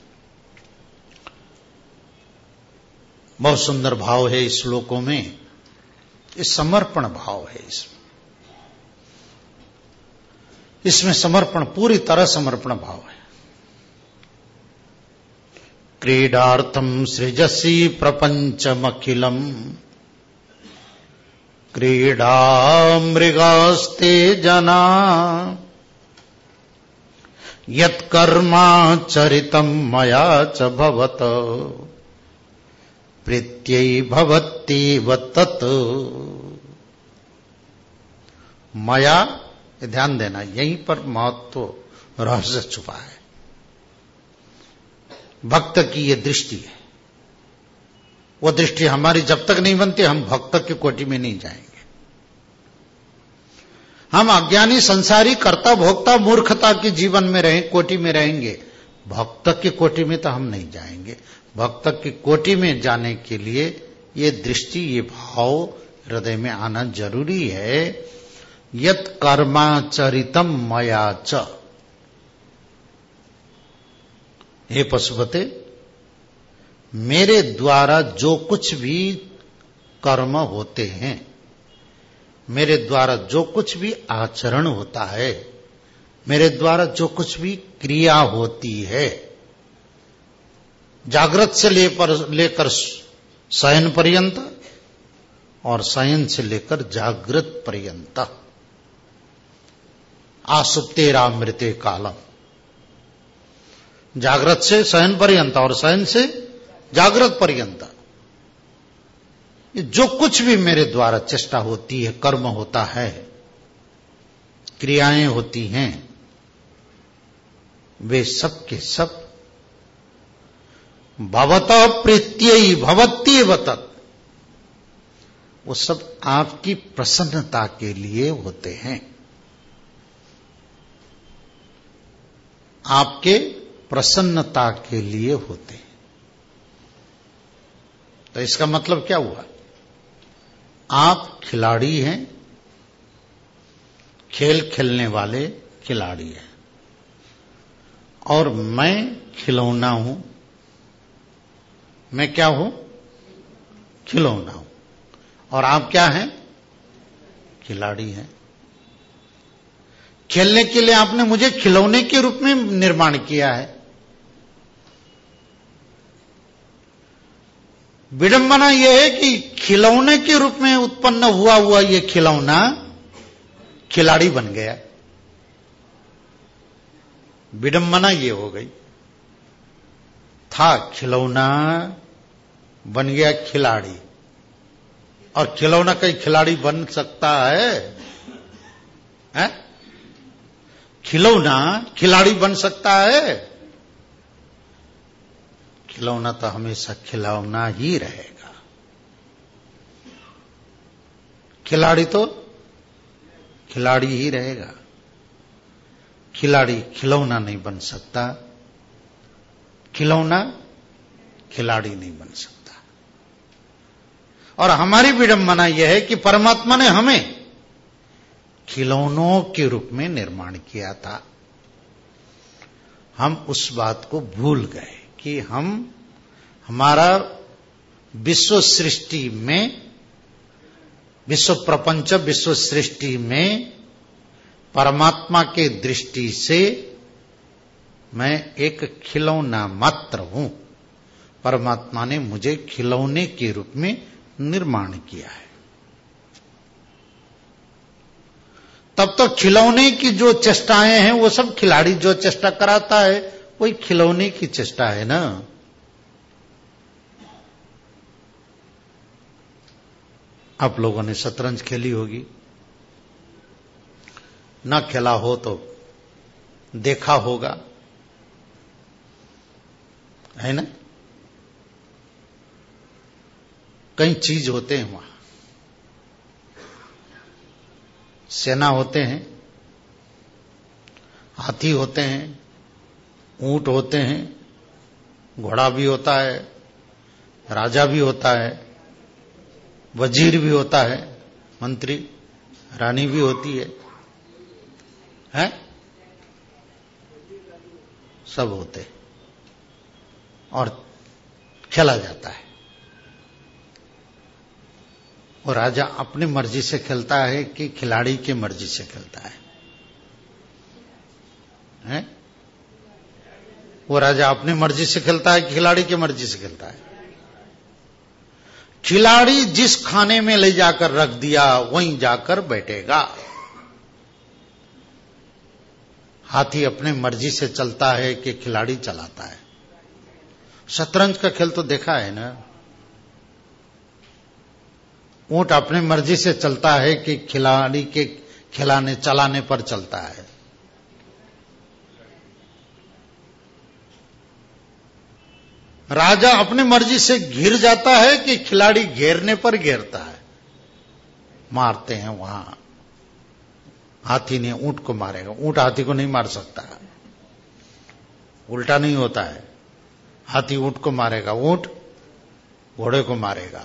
बहुत सुंदर भाव है इस श्लोकों में, ये समर्पण भाव है। इसमें इसमें समर्पण, पूरी तरह समर्पण भाव है। क्रीडार्थम सृजसी प्रपंचमखिलम, क्रीडा मृगास्ते जना, यत्कर्माचरितम मया च भवत, प्रीत्यै भवत्येव तत्। माया, ध्यान देना, यहीं पर महत्व रहस्य छुपा है। भक्त की ये दृष्टि है, वो दृष्टि हमारी जब तक नहीं बनती हम भक्त की कोटि में नहीं जाएंगे। हम अज्ञानी, संसारी, कर्ता भोक्ता, मूर्खता के जीवन में रहें, कोटि में रहेंगे, भक्त की कोटि में तो हम नहीं जाएंगे। भक्त की कोटि में जाने के लिए ये दृष्टि, ये भाव हृदय में आना जरूरी है। यत् कर्माचरितम मया च, हे पशुपते, मेरे द्वारा जो कुछ भी कर्म होते हैं, मेरे द्वारा जो कुछ भी आचरण होता है, मेरे द्वारा जो कुछ भी क्रिया होती है, जागृत से लेकर लेकर शयन पर्यंत और शयन से लेकर जागृत पर्यंत, आसुप्तेरामृते कालम, जागृत से शयन पर्यंत और शयन से जागृत पर्यंत, जो कुछ भी मेरे द्वारा चेष्टा होती है, कर्म होता है, क्रियाएं होती हैं, वे सब के सब भवतः प्रीत्यै भवत्येव तत्, वो सब आपकी प्रसन्नता के लिए होते हैं, आपके प्रसन्नता के लिए होते हैं। तो इसका मतलब क्या हुआ? आप खिलाड़ी हैं, खेल खेलने वाले खिलाड़ी हैं, और मैं खिलौना हूं। मैं क्या हूं? खिलौना हूं। और आप क्या हैं? खिलाड़ी हैं। खेलने के लिए आपने मुझे खिलौने के रूप में निर्माण किया है, विडंबना यह है कि खिलौने के रूप में उत्पन्न हुआ हुआ यह खिलौना खिलाड़ी बन गया। विडंबना यह हो गई, था खिलौना बन गया खिलाड़ी। और खिलौना कहीं खिलाड़ी बन सकता है, है? खिलौना खिलाड़ी बन सकता है? खिलौना तो हमेशा खिलौना ही रहेगा। खिलाड़ी तो खिलाड़ी ही रहेगा। खिलाड़ी खिलौना नहीं बन सकता, खिलौना खिलाड़ी नहीं बन सकता। और हमारी विडंबना यह है कि परमात्मा ने हमें खिलौनों के रूप में निर्माण किया था। हम उस बात को भूल गए कि हम हमारा विश्व सृष्टि में, विश्व प्रपंच विश्व सृष्टि में परमात्मा के दृष्टि से मैं एक खिलौना मात्र हूं। परमात्मा ने मुझे खिलौने के रूप में निर्माण किया है। तब तो खिलौने की जो चेष्टाएं हैं वो सब खिलाड़ी जो चेष्टा कराता है वही खिलौने की चेष्टा है ना। आप लोगों ने शतरंज खेली होगी, ना खेला हो तो देखा होगा, है ना। कई चीज होते हैं वहां, सेना होते हैं, हाथी होते हैं, ऊंट होते हैं, घोड़ा भी होता है, राजा भी होता है, वजीर भी होता है, मंत्री रानी भी होती है, हैं? सब होते हैं और खेला जाता है। और राजा अपनी मर्जी से खेलता है कि खिलाड़ी की मर्जी से खेलता है, हैं? वो राजा अपनी मर्जी से खेलता है कि खिलाड़ी की मर्जी से खेलता है। खिलाड़ी जिस खाने में ले जाकर रख दिया वहीं जाकर बैठेगा। हाथी अपनी मर्जी से चलता है कि खिलाड़ी चलाता है। शतरंज का खेल तो देखा है ना। ऊंट अपनी मर्जी से चलता है कि खिलाड़ी के खिलाने चलाने पर चलता है। राजा अपनी मर्जी से घिर जाता है कि खिलाड़ी घेरने पर घेरता है। मारते हैं वहां। हाथी ने ऊंट को मारेगा, ऊंट हाथी को नहीं मार सकता, उल्टा नहीं होता है। हाथी ऊंट को मारेगा, ऊंट घोड़े को मारेगा।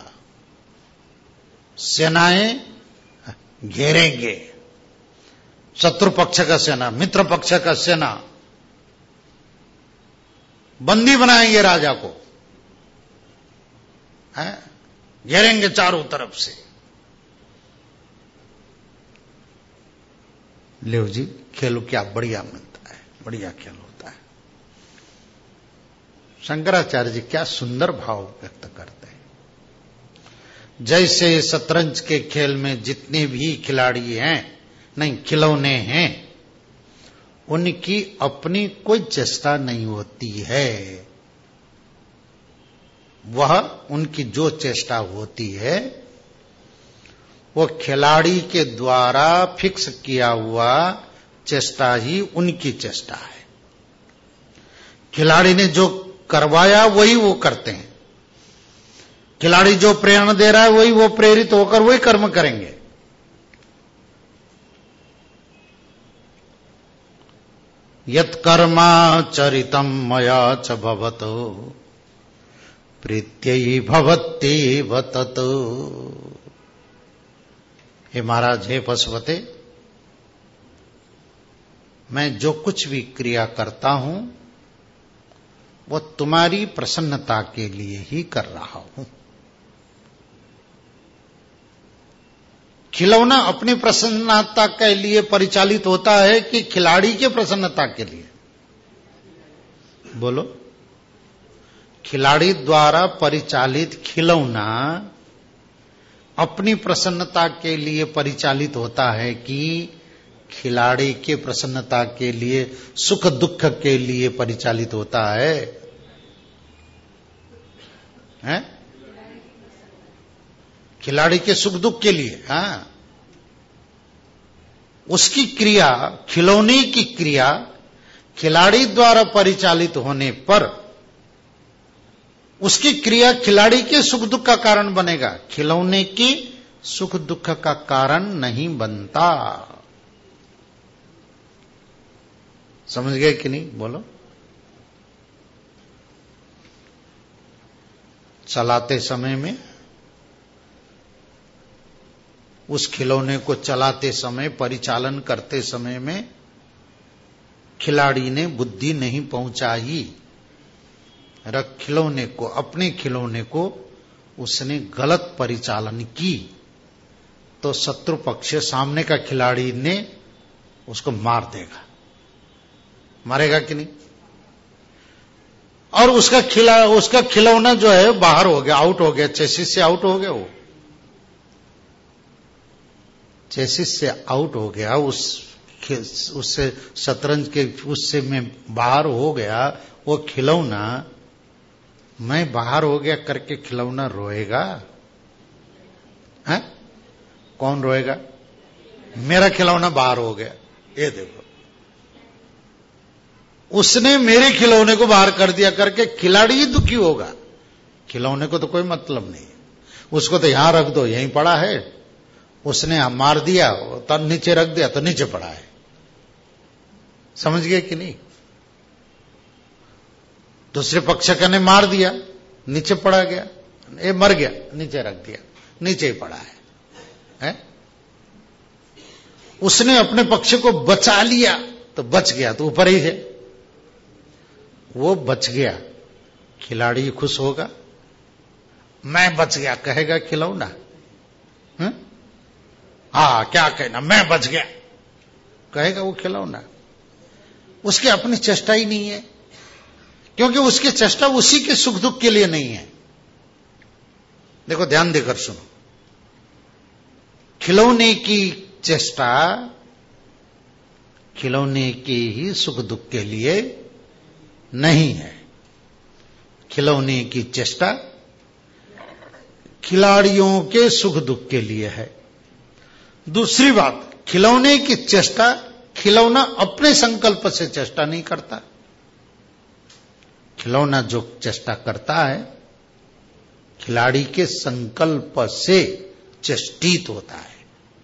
सेनाएं घेरेंगे, शत्रु पक्ष का सेना, मित्र पक्ष का सेना, बंदी बनाएंगे राजा को, हैं? घेरेंगे चारों तरफ से। ले जी खेलो, क्या बढ़िया मिलता है, बढ़िया खेल होता है। शंकराचार्य जी क्या सुंदर भाव व्यक्त करते हैं। जैसे शतरंज के खेल में जितने भी खिलाड़ी हैं, नहीं खिलौने हैं, उनकी अपनी कोई चेष्टा नहीं होती है। वह उनकी जो चेष्टा होती है वो खिलाड़ी के द्वारा फिक्स किया हुआ चेष्टा ही उनकी चेष्टा है। खिलाड़ी ने जो करवाया वही वो करते हैं। खिलाड़ी जो प्रेरणा दे रहा है वही वो प्रेरित होकर वही कर्म करेंगे। यत् कर्माचरितं मया च भवतो प्रीत्यै भवत्येव तत्। हे महाराज, हे पशुपते, मैं जो कुछ भी क्रिया करता हूं वो तुम्हारी प्रसन्नता के लिए ही कर रहा हूं। खिलौना अपनी प्रसन्नता के लिए परिचालित होता है कि खिलाड़ी के प्रसन्नता के लिए? बोलो। खिलाड़ी द्वारा परिचालित खिलौना अपनी प्रसन्नता के लिए परिचालित होता है कि खिलाड़ी के प्रसन्नता के लिए, सुख दुख के लिए परिचालित होता है, हैं? खिलाड़ी के सुख दुख के लिए। हाँ, उसकी क्रिया, खिलौने की क्रिया खिलाड़ी द्वारा परिचालित होने पर उसकी क्रिया खिलाड़ी के सुख दुख का कारण बनेगा, खिलौने की सुख दुख का कारण नहीं बनता। समझ गए कि नहीं? बोलो। चलाते समय में, उस खिलौने को चलाते समय, परिचालन करते समय में खिलाड़ी ने बुद्धि नहीं पहुंचाई, रख खिलौने को, अपने खिलौने को उसने गलत परिचालन की, तो शत्रु पक्ष, सामने का खिलाड़ी ने उसको मार देगा। मारेगा कि नहीं? और उसका खिला उसका खिलौना जो है बाहर हो गया, आउट हो गया, चेसिस से आउट हो गया, वो चेसिस से आउट हो गया, उस उससे शतरंज के उससे में बाहर हो गया वो खिलौना। मैं बाहर हो गया करके खिलौना रोएगा? है? कौन रोएगा? मेरा खिलौना बाहर हो गया, ये देखो, उसने मेरे खिलौने को बाहर कर दिया करके खिलाड़ी ही दुखी होगा। खिलौने को तो कोई मतलब नहीं, उसको तो यहां रख दो, यहीं पड़ा है, उसने मार दिया तो नीचे रख दिया तो नीचे पड़ा है। समझ गए कि नहीं? दूसरे पक्ष का ने मार दिया, नीचे पड़ा गया, ये मर गया, नीचे रख दिया, नीचे ही पड़ा है, है? उसने अपने पक्ष को बचा लिया तो बच गया, तो ऊपर ही है, वो बच गया, खिलाड़ी खुश होगा। मैं बच गया कहेगा खिलौना? हाँ, क्या कहना, मैं बच गया कहेगा वो खिलौना? उसकी अपनी चेष्टा ही नहीं है, क्योंकि उसकी चेष्टा उसी के सुख दुख के लिए नहीं है। देखो, ध्यान देकर सुनो, खिलौने की चेष्टा खिलौने के ही सुख दुख के लिए नहीं है, खिलौने की चेष्टा खिलाड़ियों के सुख दुख के लिए है। दूसरी बात, खिलौने की चेष्टा, खिलौना अपने संकल्प से चेष्टा नहीं करता, खिलौना जो चेष्टा करता है खिलाड़ी के संकल्प से चेष्टित होता है।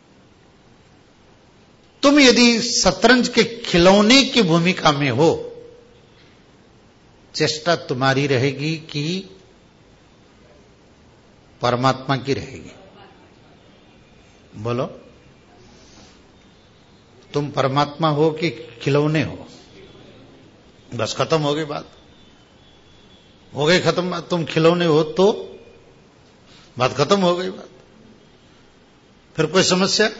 तुम यदि शतरंज के खिलौने की भूमिका में हो, चेष्टा तुम्हारी रहेगी कि परमात्मा की रहेगी? बोलो, तुम परमात्मा हो कि खिलौने हो? बस खत्म हो गई बात, हो गई खत्म बात। तुम खिलौने हो तो बात खत्म हो गई बात। फिर कोई समस्या?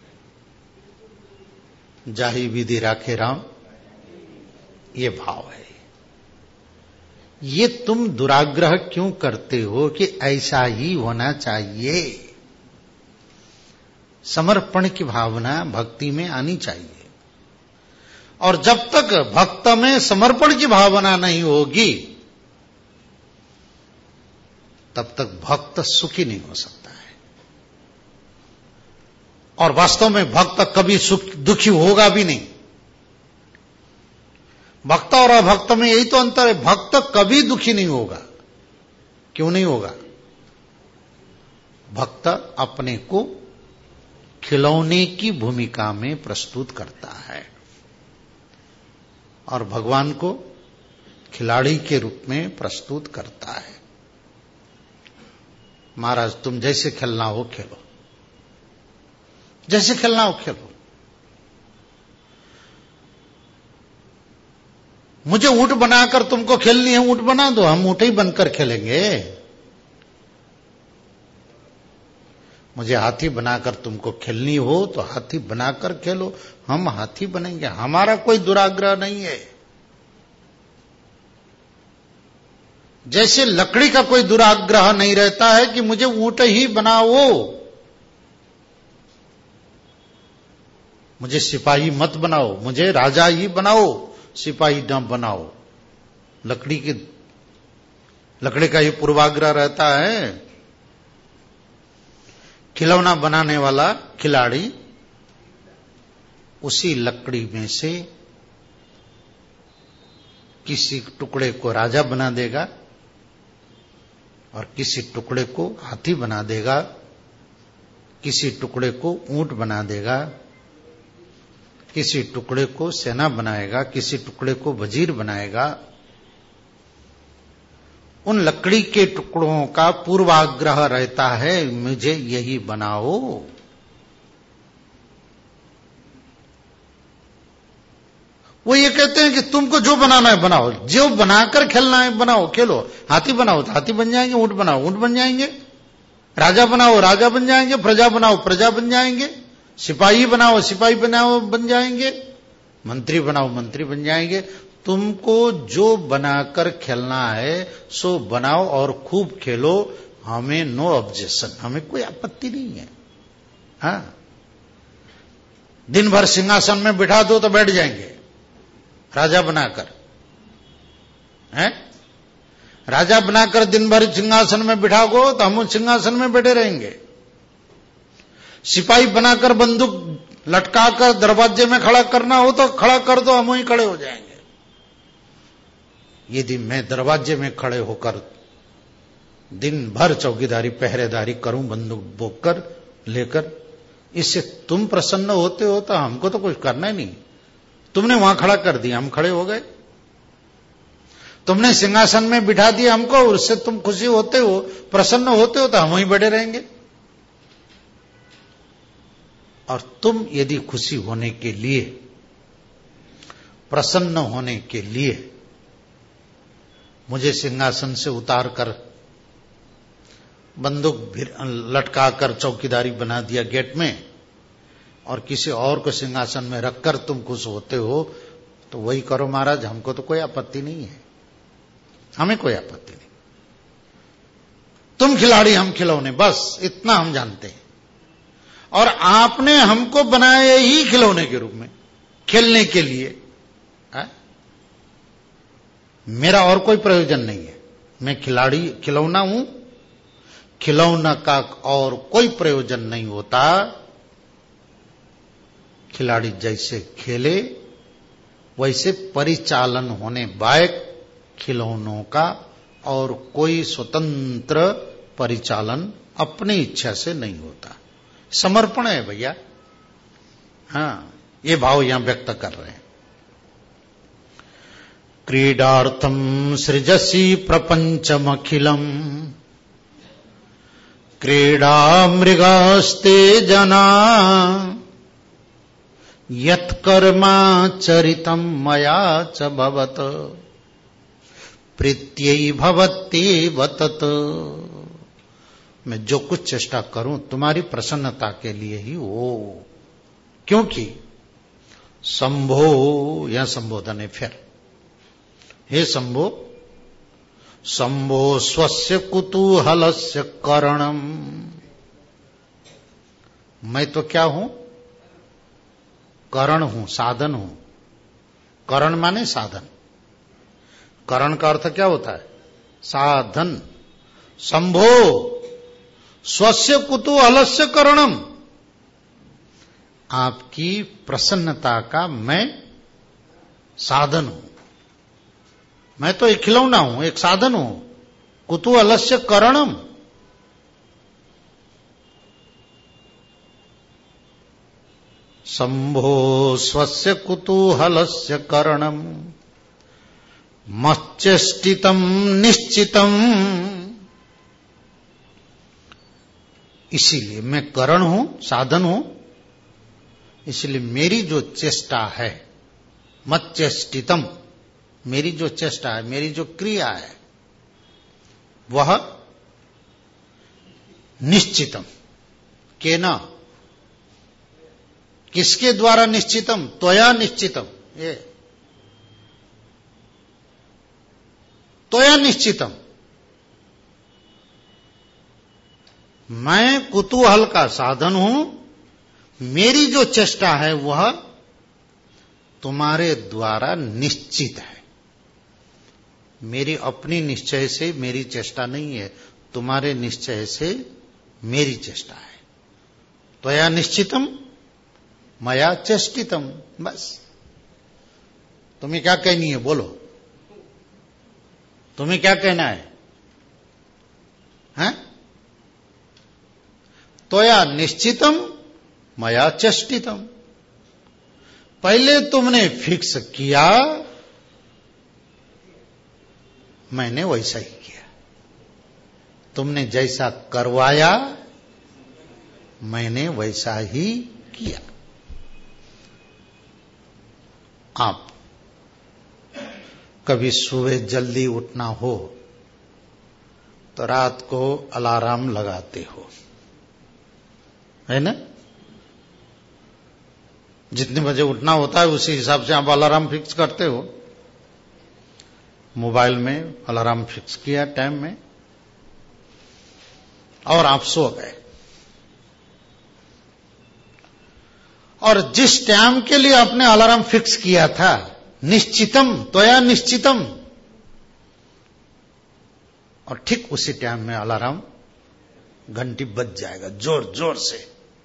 जाहि विधि राखे राम, ये भाव है। ये तुम दुराग्रह क्यों करते हो कि ऐसा ही होना चाहिए? समर्पण की भावना भक्ति में आनी चाहिए, और जब तक भक्त में समर्पण की भावना नहीं होगी तब तक भक्त सुखी नहीं हो सकता है। और वास्तव में भक्त कभी सुख दुखी होगा भी नहीं। भक्त और अभक्त में यही तो अंतर है, भक्त कभी दुखी नहीं होगा। क्यों नहीं होगा? भक्त अपने को खिलौने की भूमिका में प्रस्तुत करता है और भगवान को खिलाड़ी के रूप में प्रस्तुत करता है। महाराज, तुम जैसे खेलना हो खेलो, जैसे खेलना हो खेलो। मुझे ऊंट बनाकर तुमको खेलनी है, ऊंट बना दो, हम ऊंट ही बनकर खेलेंगे। मुझे हाथी बनाकर तुमको खेलनी हो तो हाथी बनाकर खेलो, हम हाथी बनेंगे, हमारा कोई दुराग्रह नहीं है। जैसे लकड़ी का कोई दुराग्रह नहीं रहता है कि मुझे ऊंट ही बनाओ, मुझे सिपाही मत बनाओ, मुझे राजा ही बनाओ, सिपाही न बनाओ। लकड़ी के लकड़ी का ये पूर्वाग्रह रहता है। खिलौना बनाने वाला खिलाड़ी उसी लकड़ी में से किसी टुकड़े को राजा बना देगा और किसी टुकड़े को हाथी बना देगा, किसी टुकड़े को ऊंट बना देगा, किसी टुकड़े को सेना बनाएगा, किसी टुकड़े को वजीर बनाएगा। उन लकड़ी के टुकड़ों का पूर्वाग्रह रहता है, मुझे यही बनाओ। वो ये कहते हैं कि तुमको जो बनाना है बनाओ, जो बनाकर खेलना है बनाओ, खेलो। हाथी बनाओ तो हाथी बन जाएंगे, ऊंट बनाओ ऊंट बन जाएंगे, राजा बनाओ राजा बन जाएंगे, प्रजा बनाओ प्रजा बन जाएंगे, सिपाही बनाओ सिपाही बनाओ बन जाएंगे, मंत्री बनाओ मंत्री बन जाएंगे। तुमको जो बनाकर खेलना है सो बनाओ और खूब खेलो, हमें नो ऑब्जेक्शन, हमें कोई आपत्ति नहीं है। हाँ, दिन भर सिंहासन में बिठा दो तो बैठ जाएंगे राजा बनाकर, हैं? राजा बनाकर दिन भर सिंहासन में बिठाओ तो हम सिंहासन में बैठे रहेंगे। सिपाही बनाकर बंदूक लटकाकर दरवाजे में खड़ा करना हो तो खड़ा कर दो, हम वहीं खड़े हो जाएंगे। यदि मैं दरवाजे में खड़े होकर दिन भर चौकीदारी पहरेदारी करूं बंदूक बोकर लेकर, इससे तुम प्रसन्न होते हो तो हमको तो कुछ करना ही नहीं। तुमने वहां खड़ा कर दिया, हम खड़े हो गए। तुमने सिंहासन में बिठा दिया हमको, उससे तुम खुशी होते हो प्रसन्न होते हो तो हम वहीं बैठे रहेंगे। और तुम यदि खुशी होने के लिए, प्रसन्न होने के लिए मुझे सिंहासन से उतार कर बंदूक लटकाकर चौकीदारी बना दिया गेट में और किसी और को सिंहासन में रखकर तुम खुश होते हो तो वही करो महाराज, हमको तो कोई आपत्ति नहीं है, हमें कोई आपत्ति नहीं। तुम खिलाड़ी हम खिलौने, बस इतना हम जानते हैं। और आपने हमको बनाया ही खिलौने के रूप में, खेलने के लिए। है? मेरा और कोई प्रयोजन नहीं है, मैं खिलाड़ी खिलौना हूं, खिलौना का और कोई प्रयोजन नहीं होता। खिलाड़ी जैसे खेले वैसे परिचालन होने बायक खिलौनों का और कोई स्वतंत्र परिचालन अपनी इच्छा से नहीं होता। समर्पण है भैया। हाँ, ये भाव यहां व्यक्त कर रहे हैं। क्रीडार्थम सृजसी प्रपंचमखिलम क्रीडा मृगास्ते जना यत्कर्माचरितम मया च भवत प्रीत्यै भवत्येव तत्। मैं जो कुछ चेष्टा करूं तुम्हारी प्रसन्नता के लिए ही हो, क्योंकि शंभो, यह संबोधन है फिर, हे शंभो, शंभो स्वस्य कुतूहलस्य करणम। मैं तो क्या हूं? करण हूं, साधन हूं। करण माने साधन। करण का अर्थ क्या होता है? साधन। शंभो स्वस्य कुतूहलस्य करणम, आपकी प्रसन्नता का मैं साधन हूं। मैं तो एक खिलौना हूं, एक साधन हूं। कुतूहलस्य करणम, शंभो स्वस्य कुतूहलस्य करणम मच्चेष्टितम निश्चितम। इसीलिए मैं करण हूं, साधन हूं, इसलिए मेरी जो चेष्टा है, मच्चेष्टितम, मेरी जो चेष्टा है, मेरी जो क्रिया है, वह निश्चितम। केना, किसके द्वारा निश्चितम? त्वया निश्चितम। ये त्वया निश्चितम, मैं कुतूहल का साधन हूं, मेरी जो चेष्टा है वह तुम्हारे द्वारा निश्चित है। मेरी अपनी निश्चय से मेरी चेष्टा नहीं है, तुम्हारे निश्चय से मेरी चेष्टा है। त्वया निश्चितम मया चेष्टितम। बस तुम्हें क्या कहनी है बोलो, तुम्हें क्या कहना है? हैं? त्वया निश्चितम मया चेष्टितम। पहले तुमने फिक्स किया, मैंने वैसा ही किया। तुमने जैसा करवाया, मैंने वैसा ही किया। आप कभी सुबह जल्दी उठना हो तो रात को अलार्म लगाते हो, है ना? जितने बजे उठना होता है उसी हिसाब से आप अलार्म फिक्स करते हो। मोबाइल में अलार्म फिक्स किया टाइम में और आप सो गए। और जिस टाइम के लिए आपने अलार्म फिक्स किया था, निश्चितम त्वया निश्चितम, और ठीक उसी टाइम में अलार्म घंटी बज जाएगा जोर जोर से।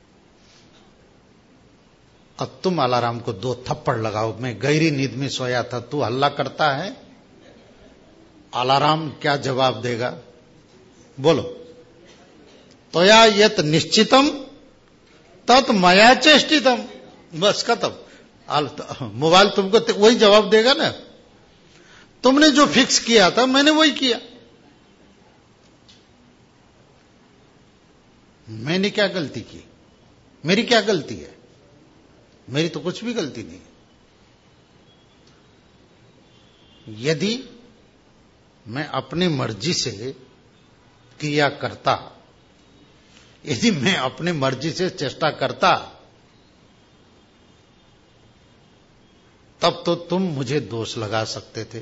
अब तुम अलार्म को दो थप्पड़ लगाओ, मैं गहरी नींद में सोया था, तू हल्ला करता है, अलार्म क्या जवाब देगा? बोलो। त्वया यत निश्चितम तत् मया चेष्टितम। बस खत्म। मोबाइल तुमको वही जवाब देगा ना, तुमने जो फिक्स किया था मैंने वही किया। मैंने क्या गलती की? मेरी क्या गलती है? मेरी तो कुछ भी गलती नहीं। यदि मैं अपनी मर्जी से क्रिया करता, यदि मैं अपनी मर्जी से चेष्टा करता, तब तो तुम मुझे दोष लगा सकते थे।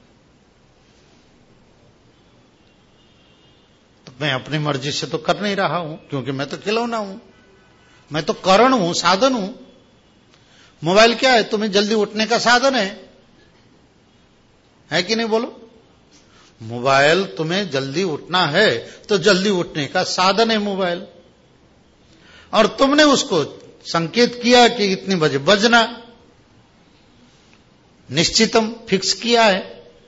तो मैं अपनी मर्जी से तो कर नहीं रहा हूं, क्योंकि मैं तो खिलौना हूं, मैं तो कारण हूं, साधन हूं। मोबाइल क्या है? तुम्हें जल्दी उठने का साधन है, है कि नहीं? बोलो। मोबाइल तुम्हें जल्दी उठना है तो जल्दी उठने का साधन है मोबाइल, और तुमने उसको संकेत किया कि इतने बजे बजना, निश्चितम फिक्स किया है।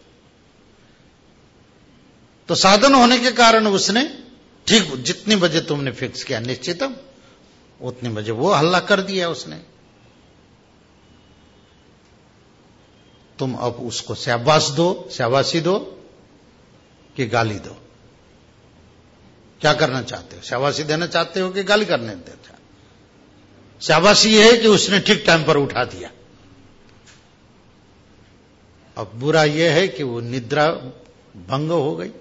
तो साधन होने के कारण उसने ठीक जितने बजे तुमने फिक्स किया निश्चितम, उतने बजे वो हल्ला कर दिया उसने। तुम अब उसको शाबाश दो, शाबाशी दो कि गाली दो? क्या करना चाहते हो? शाबाशी देना चाहते हो कि गाली करने देना चाहते हो? शाबाशी यह है कि उसने ठीक टाइम पर उठा दिया। अब बुरा यह है कि वो निद्रा भंग हो गई।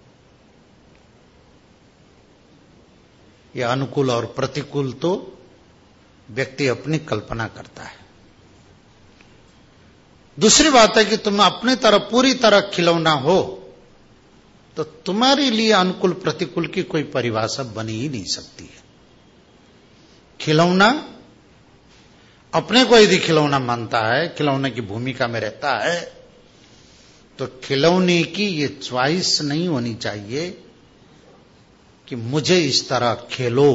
यह अनुकूल और प्रतिकूल तो व्यक्ति अपनी कल्पना करता है। दूसरी बात है कि तुम अपनी तरह पूरी तरह खिलौना हो तो तुम्हारे लिए अनुकूल प्रतिकूल की कोई परिभाषा बनी ही नहीं सकती है। खिलौना अपने को यदि खिलौना मानता है, खिलौने की भूमिका में रहता है, तो खिलौने की ये च्वाइस नहीं होनी चाहिए कि मुझे इस तरह खेलो,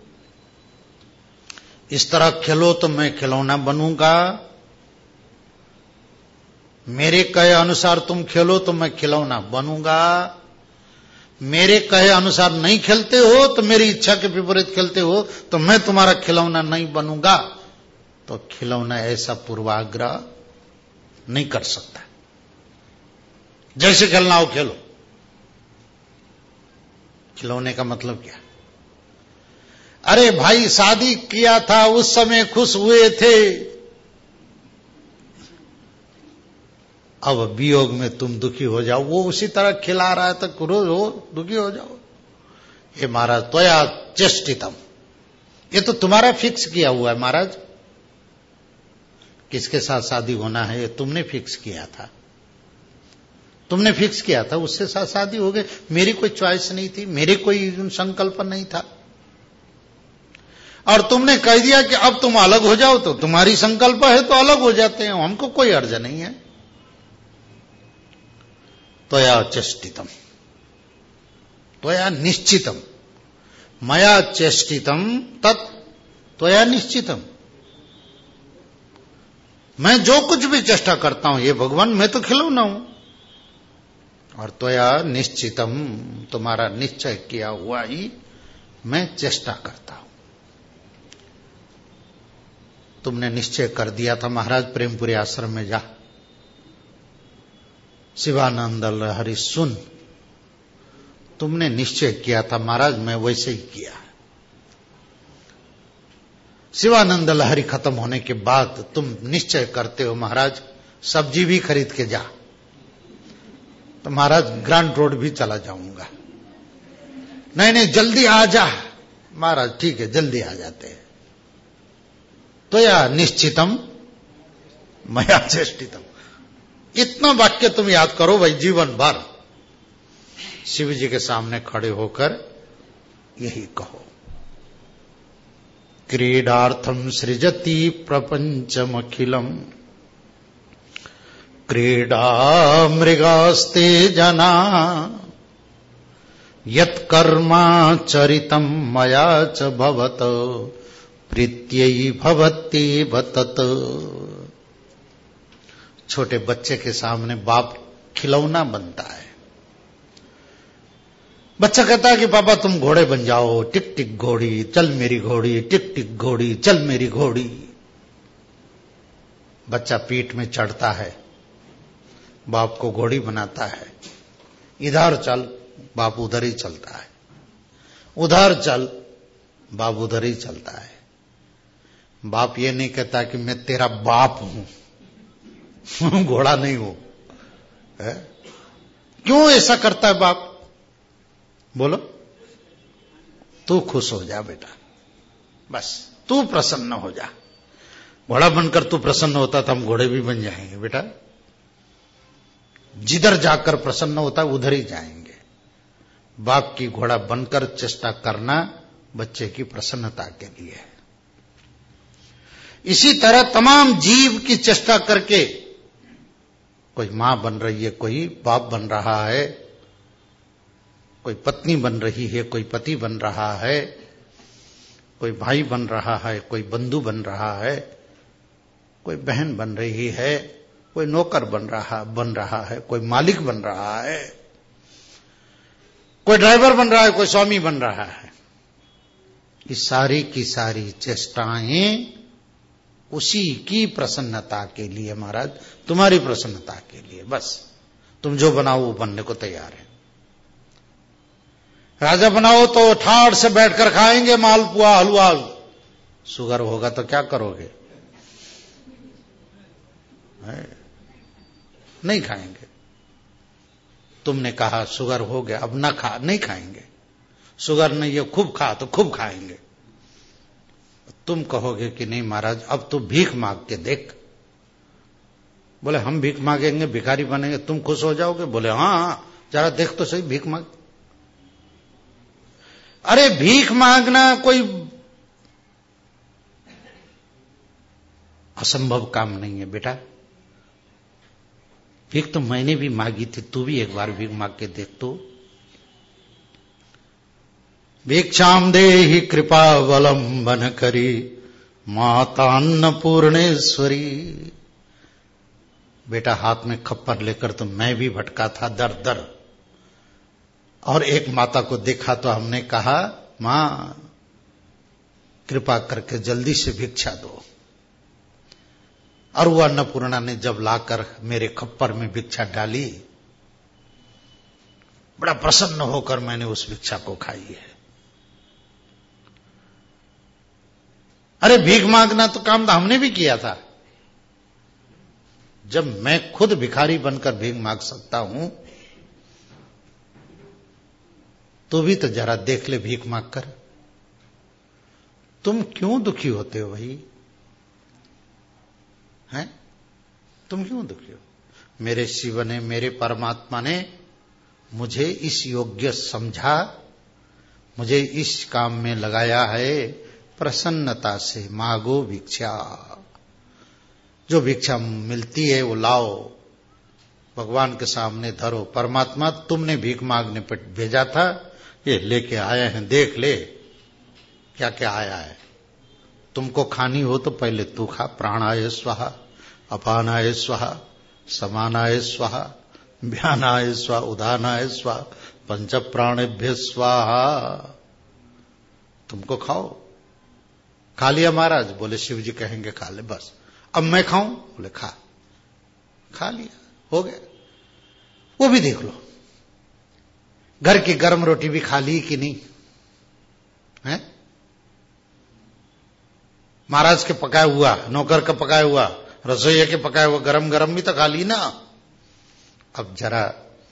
इस तरह खेलो तो मैं खिलौना बनूंगा, मेरे कहे अनुसार तुम खेलो तो मैं खिलौना बनूंगा, मेरे कहे अनुसार नहीं खेलते हो तो मेरी इच्छा के विपरीत खेलते हो तो मैं तुम्हारा खिलौना नहीं बनूंगा। तो खिलौना ऐसा पूर्वाग्रह नहीं कर सकता। जैसे खेलना हो खेलो। खिलौने का मतलब क्या? अरे भाई शादी किया था उस समय खुश हुए थे, अब वियोग में तुम दुखी हो जाओ, वो उसी तरह खिला रहा है तो रोज हो दुखी हो जाओ। ये महाराज त्वया चेष्टितम, ये तो तुम्हारा फिक्स किया हुआ है महाराज। किसके साथ शादी होना है ये तुमने फिक्स किया था। तुमने फिक्स किया था, उससे साथ शादी हो गई। मेरी कोई चॉइस नहीं थी, मेरे कोई संकल्प नहीं था। और तुमने कह दिया कि अब तुम अलग हो जाओ, तो तुम्हारी संकल्प है तो अलग हो जाते हैं, हमको कोई अर्ज नहीं है। त्वया चेष्टितम, त्वया निश्चितम, मया चेष्टितम तत् त्वया निश्चितम। मैं जो कुछ भी चेष्टा करता हूं, ये भगवान मैं तो खिलौना हूं, और त्वया निश्चितम, तुम्हारा निश्चय किया हुआ ही मैं चेष्टा करता हूं। तुमने निश्चय कर दिया था महाराज प्रेमपुरी आश्रम में जा, शिवानंद लहरी सुन, तुमने निश्चय किया था महाराज, मैं वैसे ही किया। शिवानंद लहरी खत्म होने के बाद तुम निश्चय करते हो महाराज सब्जी भी खरीद के जा, तो महाराज ग्रांट रोड भी चला जाऊंगा। नहीं नहीं जल्दी आ जा महाराज, ठीक है जल्दी आ जाते हैं। तो या निश्चितम मया चेष्टितम, इतना वाक्य तुम याद करो भाई जीवन भर, शिव जी के सामने खड़े होकर यही कहो। क्रीडार्थम सृजति प्रपंचमखिलम, क्रीडा मृगास्ते जना, यत्कर्माचरितम मया च भवत प्रीत्यई भवत्येव तत्। छोटे बच्चे के सामने बाप खिलौना बनता है। बच्चा कहता है कि पापा तुम घोड़े बन जाओ, टिक टिक घोड़ी चल मेरी घोड़ी, टिक टिक घोड़ी चल मेरी घोड़ी। बच्चा पीठ में चढ़ता है, बाप को घोड़ी बनाता है। इधर चल, बाप उधर ही चलता है, उधर चल, बाप उधर ही चलता है। बाप ये नहीं कहता कि मैं तेरा बाप हूं, घोड़ा नहीं हूं। है? क्यों ऐसा करता है बाप? बोलो, तू खुश हो जा बेटा, बस तू प्रसन्न हो जा। घोड़ा बनकर तू प्रसन्न होता तो हम घोड़े भी बन जाएंगे बेटा। जिधर जाकर प्रसन्न होता है उधर ही जाएंगे। बाप की घोड़ा बनकर चेष्टा करना बच्चे की प्रसन्नता के लिए है। इसी तरह तमाम जीव की चेष्टा करके कोई मां बन रही है, कोई बाप बन रहा है, कोई पत्नी बन रही है, कोई पति बन रहा है, कोई भाई बन रहा है, कोई बंधु बन रहा है, कोई बहन बन रही है, कोई नौकर बन रहा बन रहा है, कोई मालिक बन रहा है, कोई ड्राइवर बन रहा है, कोई स्वामी बन रहा है। ये सारी की सारी चेष्टाएं उसी की प्रसन्नता के लिए महाराज, तुम्हारी प्रसन्नता के लिए। बस तुम जो बनाओ वो बनने को तैयार है। राजा बनाओ तो ठाड़ से बैठकर खाएंगे मालपुआ हलवा, शुगर होगा तो क्या करोगे? है? नहीं खाएंगे। तुमने कहा शुगर हो गया अब ना खा, नहीं खाएंगे। शुगर नहीं है, खूब खा तो खूब खाएंगे। तुम कहोगे कि नहीं महाराज अब तो भीख मांग के देख। बोले हम भीख मांगेंगे, भिखारी बनेंगे, तुम खुश हो जाओगे? बोले हाँ जरा देख तो सही भीख मांग। अरे भीख मांगना कोई असंभव काम नहीं है बेटा। भीख तो मैंने भी मांगी थी, तू भी एक बार भीख मांग के देख तो। भिक्षाम देहि कृपावलंबन करी माता अन्नपूर्णेश्वरी। बेटा हाथ में खप्पर लेकर तो मैं भी भटका था दर दर, और एक माता को देखा तो हमने कहा मां कृपा करके जल्दी से भिक्षा दो। और वो अन्नपूर्णा ने जब लाकर मेरे खप्पर में भिक्षा डाली, बड़ा प्रसन्न होकर मैंने उस भिक्षा को खाई है। अरे भीख मांगना तो काम तो हमने भी किया था। जब मैं खुद भिखारी बनकर भीख मांग सकता हूं तो भी तो जरा देख ले भीख मांग कर। तुम क्यों दुखी होते हो भाई? हैं? तुम क्यों दुखी हो? मेरे शिव ने, मेरे परमात्मा ने मुझे इस योग्य समझा, मुझे इस काम में लगाया है, प्रसन्नता से मांगो भिक्षा। जो भिक्षा मिलती है वो लाओ, भगवान के सामने धरो। परमात्मा तुमने भीख मांगने पर भेजा था, ये लेके आए हैं, देख ले क्या क्या आया है। तुमको खानी हो तो पहले तू खा। प्राणाय स्वाहा, अपानाय स्वाहा, समानाय स्वाहा, व्यानाय स्वाहा, उदानाय स्वाहा, पंच प्राणेभ्य स्वाहा। तुमको खाओ। खा लिया महाराज? बोले शिव जी कहेंगे खा ले। बस अब मैं खाऊं? बोले खा। खा लिया, हो गया। वो भी देख लो, घर की गर्म रोटी भी खा ली कि नहीं है? महाराज के पकाया हुआ, नौकर का पकाया हुआ, रसोईया के पकाया हुआ गरम गरम भी तो खा ली ना। अब जरा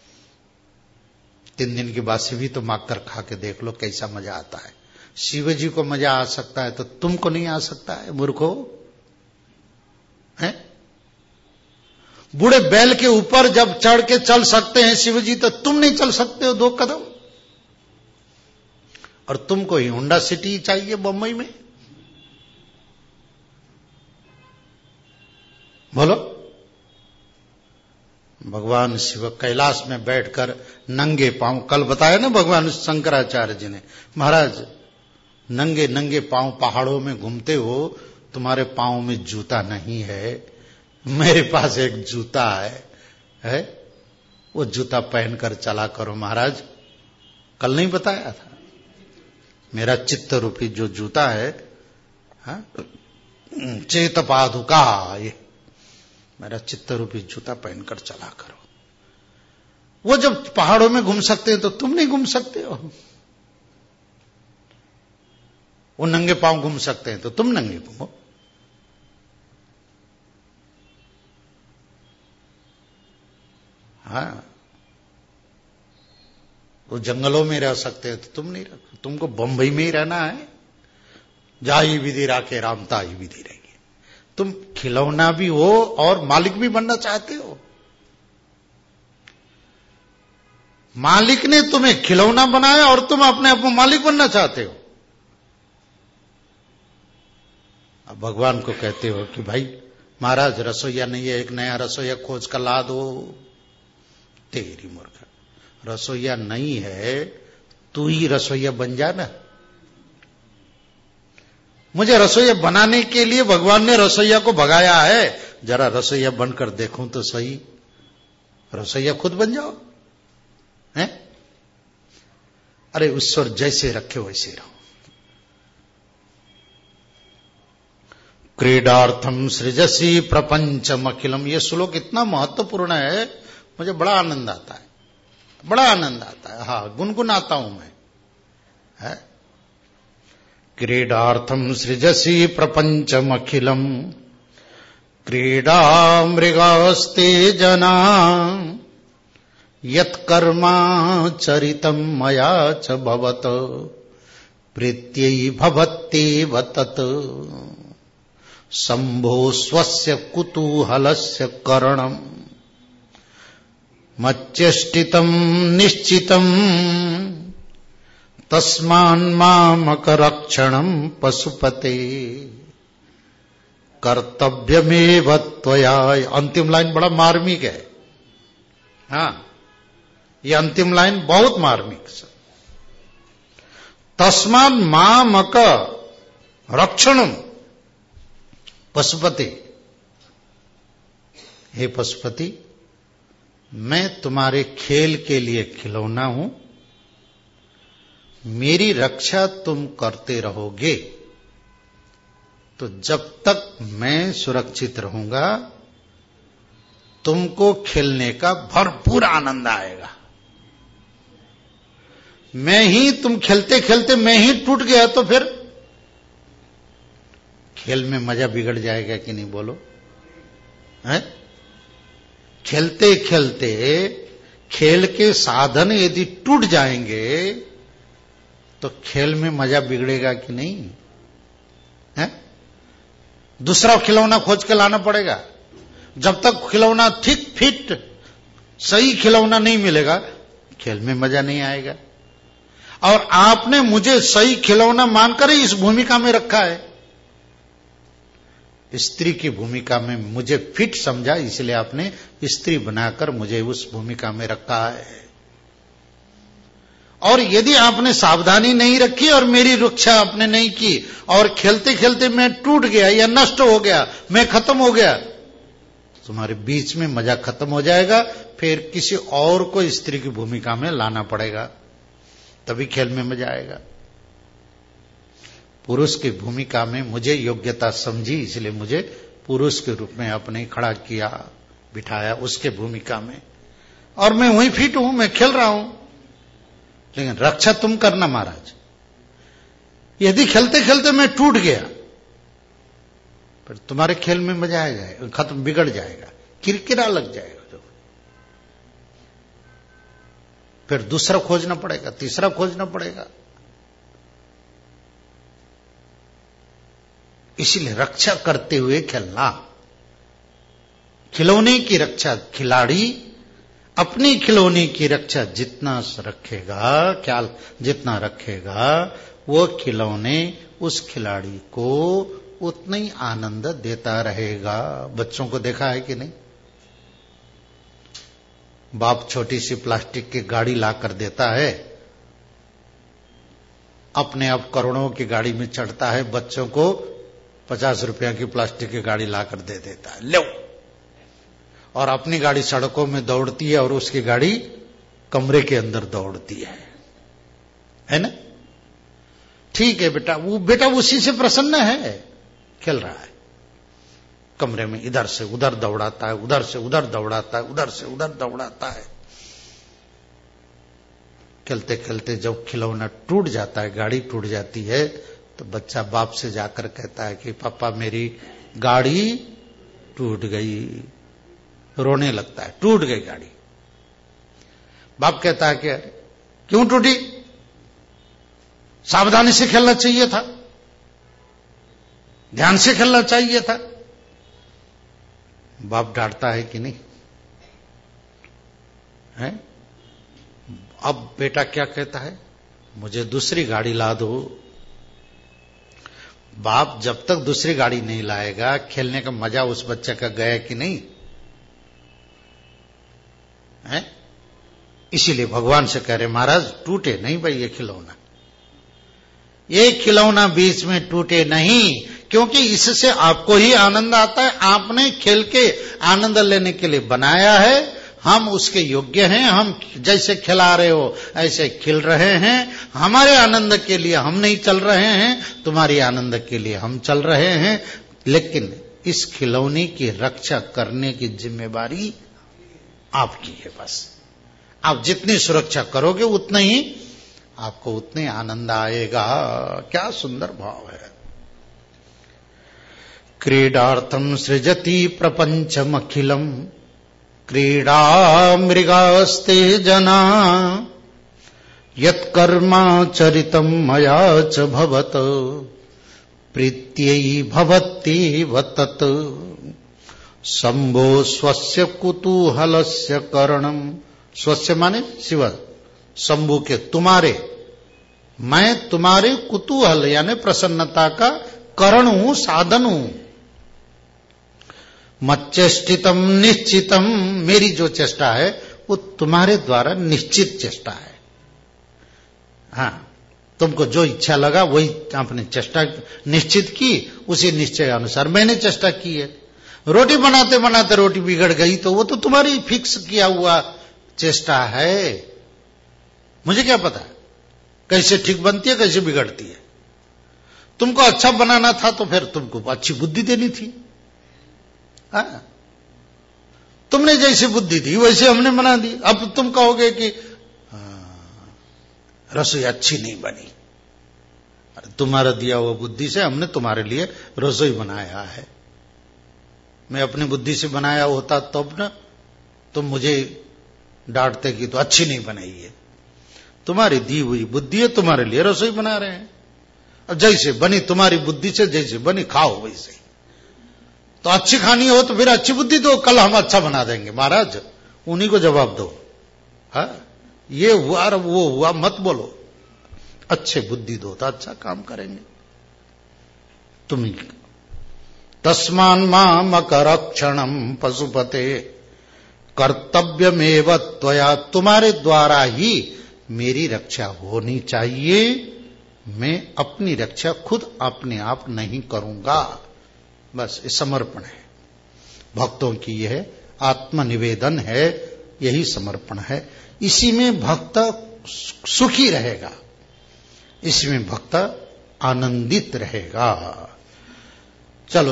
तीन दिन की बासी भी तो मांग कर खा के देख लो कैसा मजा आता है। शिव जी को मजा आ सकता है तो तुमको नहीं आ सकता है मूर्खो? हैं? बूढ़े बैल के ऊपर जब चढ़ के चल सकते हैं शिव जी, तो तुम नहीं चल सकते हो दो कदम? और तुमको ही होंडा सिटी चाहिए बम्बई में? बोलो। भगवान शिव कैलाश में बैठकर नंगे पांव, कल बताया ना भगवान शंकराचार्य जी ने, महाराज नंगे नंगे पांव पहाड़ों में घूमते हो, तुम्हारे पांव में जूता नहीं है, मेरे पास एक जूता है, है? वो जूता पहनकर चला करो महाराज। कल नहीं बताया था? मेरा चित्त रूपी जो जूता है, चेत पादुका, ये मेरा चित्त रूपी जूता पहनकर चला करो। वो जब पहाड़ों में घूम सकते हैं तो तुम नहीं घूम सकते हो? वो नंगे पांव घूम सकते हैं तो तुम नंगे घूमो। हाँ, वो जंगलों में रह सकते हैं तो तुम नहीं रह, तुमको बंबई में ही रहना है। जाई विधि राखे राम ताई विधि रहेगी। तुम खिलौना भी हो और मालिक भी बनना चाहते हो। मालिक ने तुम्हें खिलौना बनाया और तुम अपने आप को मालिक बनना चाहते हो। अब भगवान को कहते हो कि भाई महाराज रसोईया नहीं है, एक नया रसोईया खोज कर ला दो। तेरी मूर्ख, रसोईया नहीं है, तू ही रसोईया बन जा ना। मुझे रसोईया बनाने के लिए भगवान ने रसोईया को भगाया है, जरा रसोईया बनकर देखूं तो सही। रसोईया खुद बन जाओ, हैं? अरे ईश्वर जैसे रखे वैसे रहो। क्रीडार्थम सृजसी प्रपंचम अखिलम, ये श्लोक इतना महत्वपूर्ण है, मुझे बड़ा आनंद आता है, बड़ा आनंद आता है। हाँ, गुनगुनाता हूं मैं, है? क्रीडार्थम सृजसी प्रपंचम अखिलम, क्रीडा मृगास्ते जना, यत्कर्मा चरितम मया च भवत, प्रीत्यै भवत्येव तत्, शंभो स्वस्य कुतूहलस्य करणम, मच्चेष्टितम निश्चितम, तस्मान्मामकरक्षणं पशुपते, कर्तव्यमेव त्वया। अंतिम लाइन बड़ा मार्मिक है। हाँ, ये अंतिम लाइन बहुत मार्मिक है। तस्मान्मामक रक्षणम पशुपते, हे पशुपति, मैं तुम्हारे खेल के लिए खिलौना हूं, मेरी रक्षा तुम करते रहोगे तो जब तक मैं सुरक्षित रहूंगा तुमको खेलने का भरपूर आनंद आएगा। मैं ही, तुम खेलते खेलते मैं ही टूट गया तो फिर खेल में मजा बिगड़ जाएगा कि नहीं? बोलो, हैं? खेलते खेलते खेल के साधन यदि टूट जाएंगे तो खेल में मजा बिगड़ेगा कि नहीं? है? दूसरा खिलौना खोज के लाना पड़ेगा। जब तक खिलौना ठीक फिट सही खिलौना नहीं मिलेगा, खेल में मजा नहीं आएगा। और आपने मुझे सही खिलौना मानकर ही इस भूमिका में रखा है। स्त्री की भूमिका में मुझे फिट समझा, इसलिए आपने स्त्री बनाकर मुझे उस भूमिका में रखा है। और यदि आपने सावधानी नहीं रखी और मेरी रक्षा आपने नहीं की और खेलते खेलते मैं टूट गया या नष्ट हो गया, मैं खत्म हो गया, तुम्हारे बीच में मजा खत्म हो जाएगा। फिर किसी और को स्त्री की भूमिका में लाना पड़ेगा, तभी खेल में मजा आएगा। पुरुष की भूमिका में मुझे योग्यता समझी, इसलिए मुझे पुरुष के रूप में अपने खड़ा किया, बिठाया उसके भूमिका में, और मैं वहीं फिट हूं, मैं खेल रहा हूं। लेकिन रक्षा तुम करना महाराज। यदि खेलते खेलते मैं टूट गया, फिर तुम्हारे खेल में मजा आ जाएगा, खत्म, बिगड़ जाएगा, किरकिरा लग जाएगा। जो फिर दूसरा खोजना पड़ेगा, तीसरा खोजना पड़ेगा। इसलिए रक्षा करते हुए खेलना। खिलौने की रक्षा खिलाड़ी अपनी खिलौने की रक्षा जितना रखेगा, ख्याल जितना रखेगा, वो खिलौने उस खिलाड़ी को उतना ही आनंद देता रहेगा। बच्चों को देखा है कि नहीं? बाप छोटी सी प्लास्टिक की गाड़ी लाकर देता है, अपने आप करोड़ों की गाड़ी में चढ़ता है, बच्चों को पचास रुपया की प्लास्टिक की गाड़ी लाकर दे देता है, लो। और अपनी गाड़ी सड़कों में दौड़ती है और उसकी गाड़ी कमरे के अंदर दौड़ती है, है ना? ठीक है बेटा, वो बेटा उसी से प्रसन्न है, खेल रहा है कमरे में, इधर से उधर दौड़ाता है, उधर से उधर दौड़ाता है, उधर से उधर दौड़ाता है। खेलते खेलते जब खिलौना टूट जाता है, गाड़ी टूट जाती है, तो बच्चा बाप से जाकर कहता है कि पापा मेरी गाड़ी टूट गई। रोने लगता है, टूट गई गाड़ी। बाप कहता है कि क्यों टूटी? सावधानी से खेलना चाहिए था, ध्यान से खेलना चाहिए था। बाप डांटता है कि नहीं है? अब बेटा क्या कहता है? मुझे दूसरी गाड़ी ला दो। बाप जब तक दूसरी गाड़ी नहीं लाएगा, खेलने का मजा उस बच्चे का गया कि नहीं है? इसीलिए भगवान से कह रहे महाराज टूटे नहीं भाई ये खिलौना, ये खिलौना बीच में टूटे नहीं, क्योंकि इससे आपको ही आनंद आता है। आपने खेल के आनंद लेने के लिए बनाया है, हम उसके योग्य हैं। हम जैसे खिला रहे हो ऐसे खिल रहे हैं। हमारे आनंद के लिए हम नहीं चल रहे हैं, तुम्हारी आनंद के लिए हम चल रहे हैं। लेकिन इस खिलौने की रक्षा करने की जिम्मेवारी आपकी है। बस आप जितनी सुरक्षा करोगे उतना ही आपको उतने आनंद आएगा। क्या सुंदर भाव है। क्रीडार्थम सृजति प्रपंचमखिलम क्रीडा मृगास्ते जना यत्कर्माचरितं मया च भवत प्रीत्यै भवत्येव तत् शंभो स्वस्य कुतूहलस्य करणम। स्वस्य माने शिव, शंभु के तुम्हारे, मैं तुम्हारे कुतूहल यानी प्रसन्नता का करण हूं, साधन हूं। मच्चेष्टितम निश्चितम, मेरी जो चेष्टा है वो तुम्हारे द्वारा निश्चित चेष्टा है। हाँ, तुमको जो इच्छा लगा वही आपने चेष्टा निश्चित की, उसी निश्चय अनुसार मैंने चेष्टा की है। रोटी बनाते बनाते रोटी बिगड़ गई तो वो तो तुम्हारी फिक्स किया हुआ चेष्टा है। मुझे क्या पता कैसे ठीक बनती है कैसे बिगड़ती है। तुमको अच्छा बनाना था तो फिर तुमको अच्छी बुद्धि देनी थी। हाँ, तुमने जैसी बुद्धि दी वैसे हमने बना दी। अब तुम कहोगे कि रसोई अच्छी नहीं बनी। अरे तुम्हारा दिया हुआ बुद्धि से हमने तुम्हारे लिए रसोई बनाया है। मैं अपनी बुद्धि से बनाया होता तब ना तुम मुझे डांटते कि तो अच्छी नहीं बनाई है। तुम्हारी दी हुई बुद्धि है, तुम्हारे लिए रसोई बना रहे हैं। अब जैसे बनी तुम्हारी बुद्धि से, जैसे बनी खाओ वैसे। तो अच्छी खानी हो तो फिर अच्छी बुद्धि दो, कल हम अच्छा बना देंगे। महाराज उन्हीं को जवाब दो। हा? ये हुआ और वो हुआ मत बोलो, अच्छे बुद्धि दो तो अच्छा काम करेंगे। तुम ही तस्मान माम अकरक्षणम पशुपते कर्तव्यमेव त्वया, तुम्हारे द्वारा ही मेरी रक्षा होनी चाहिए। मैं अपनी रक्षा खुद अपने आप नहीं करूंगा। बस ये समर्पण है भक्तों की, यह आत्मनिवेदन है, यही समर्पण है। इसी में भक्त सुखी रहेगा, इसमें भक्त आनंदित रहेगा। चलो,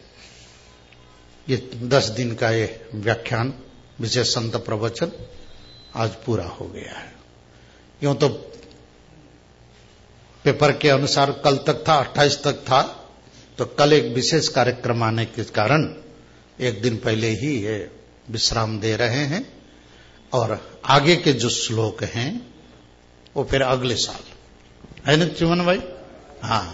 ये दस दिन का ये व्याख्यान विशेष संत प्रवचन आज पूरा हो गया है। यूं तो पेपर के अनुसार कल तक था, अट्ठाईस तक था, तो कल एक विशेष कार्यक्रम आने के कारण एक दिन पहले ही ये विश्राम दे रहे हैं, और आगे के जो श्लोक हैं वो फिर अगले साल है ना चिमन भाई। हाँ,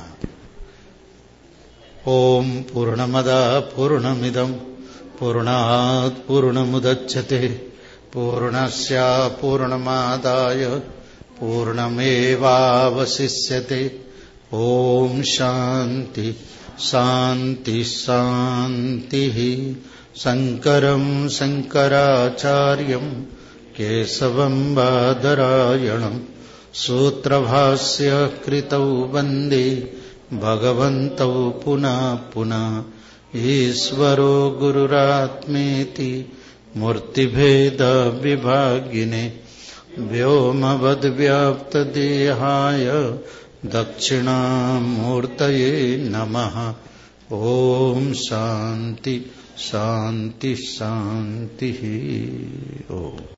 ओम पूर्णमदा पूर्णमिदम पूर्णात् पूर्णमुदच्यते पूर्णस्य पूर्णमादाय पूर्णमेवावशिष्यते। ओम शांति शांति शांति। शंकरं शंकराचार्यं केशवं बादरायणं सूत्रभाष्य कृतौ वन्दे भगवन्तौ पुनः पुनः। ईश्वरो गुरुरात्मेति मूर्तिभेद विभागिने व्योमवद्व्याप्तदेहाय दक्षिणामूर्तये नमः। ओम शांति शांति शांति। ओम।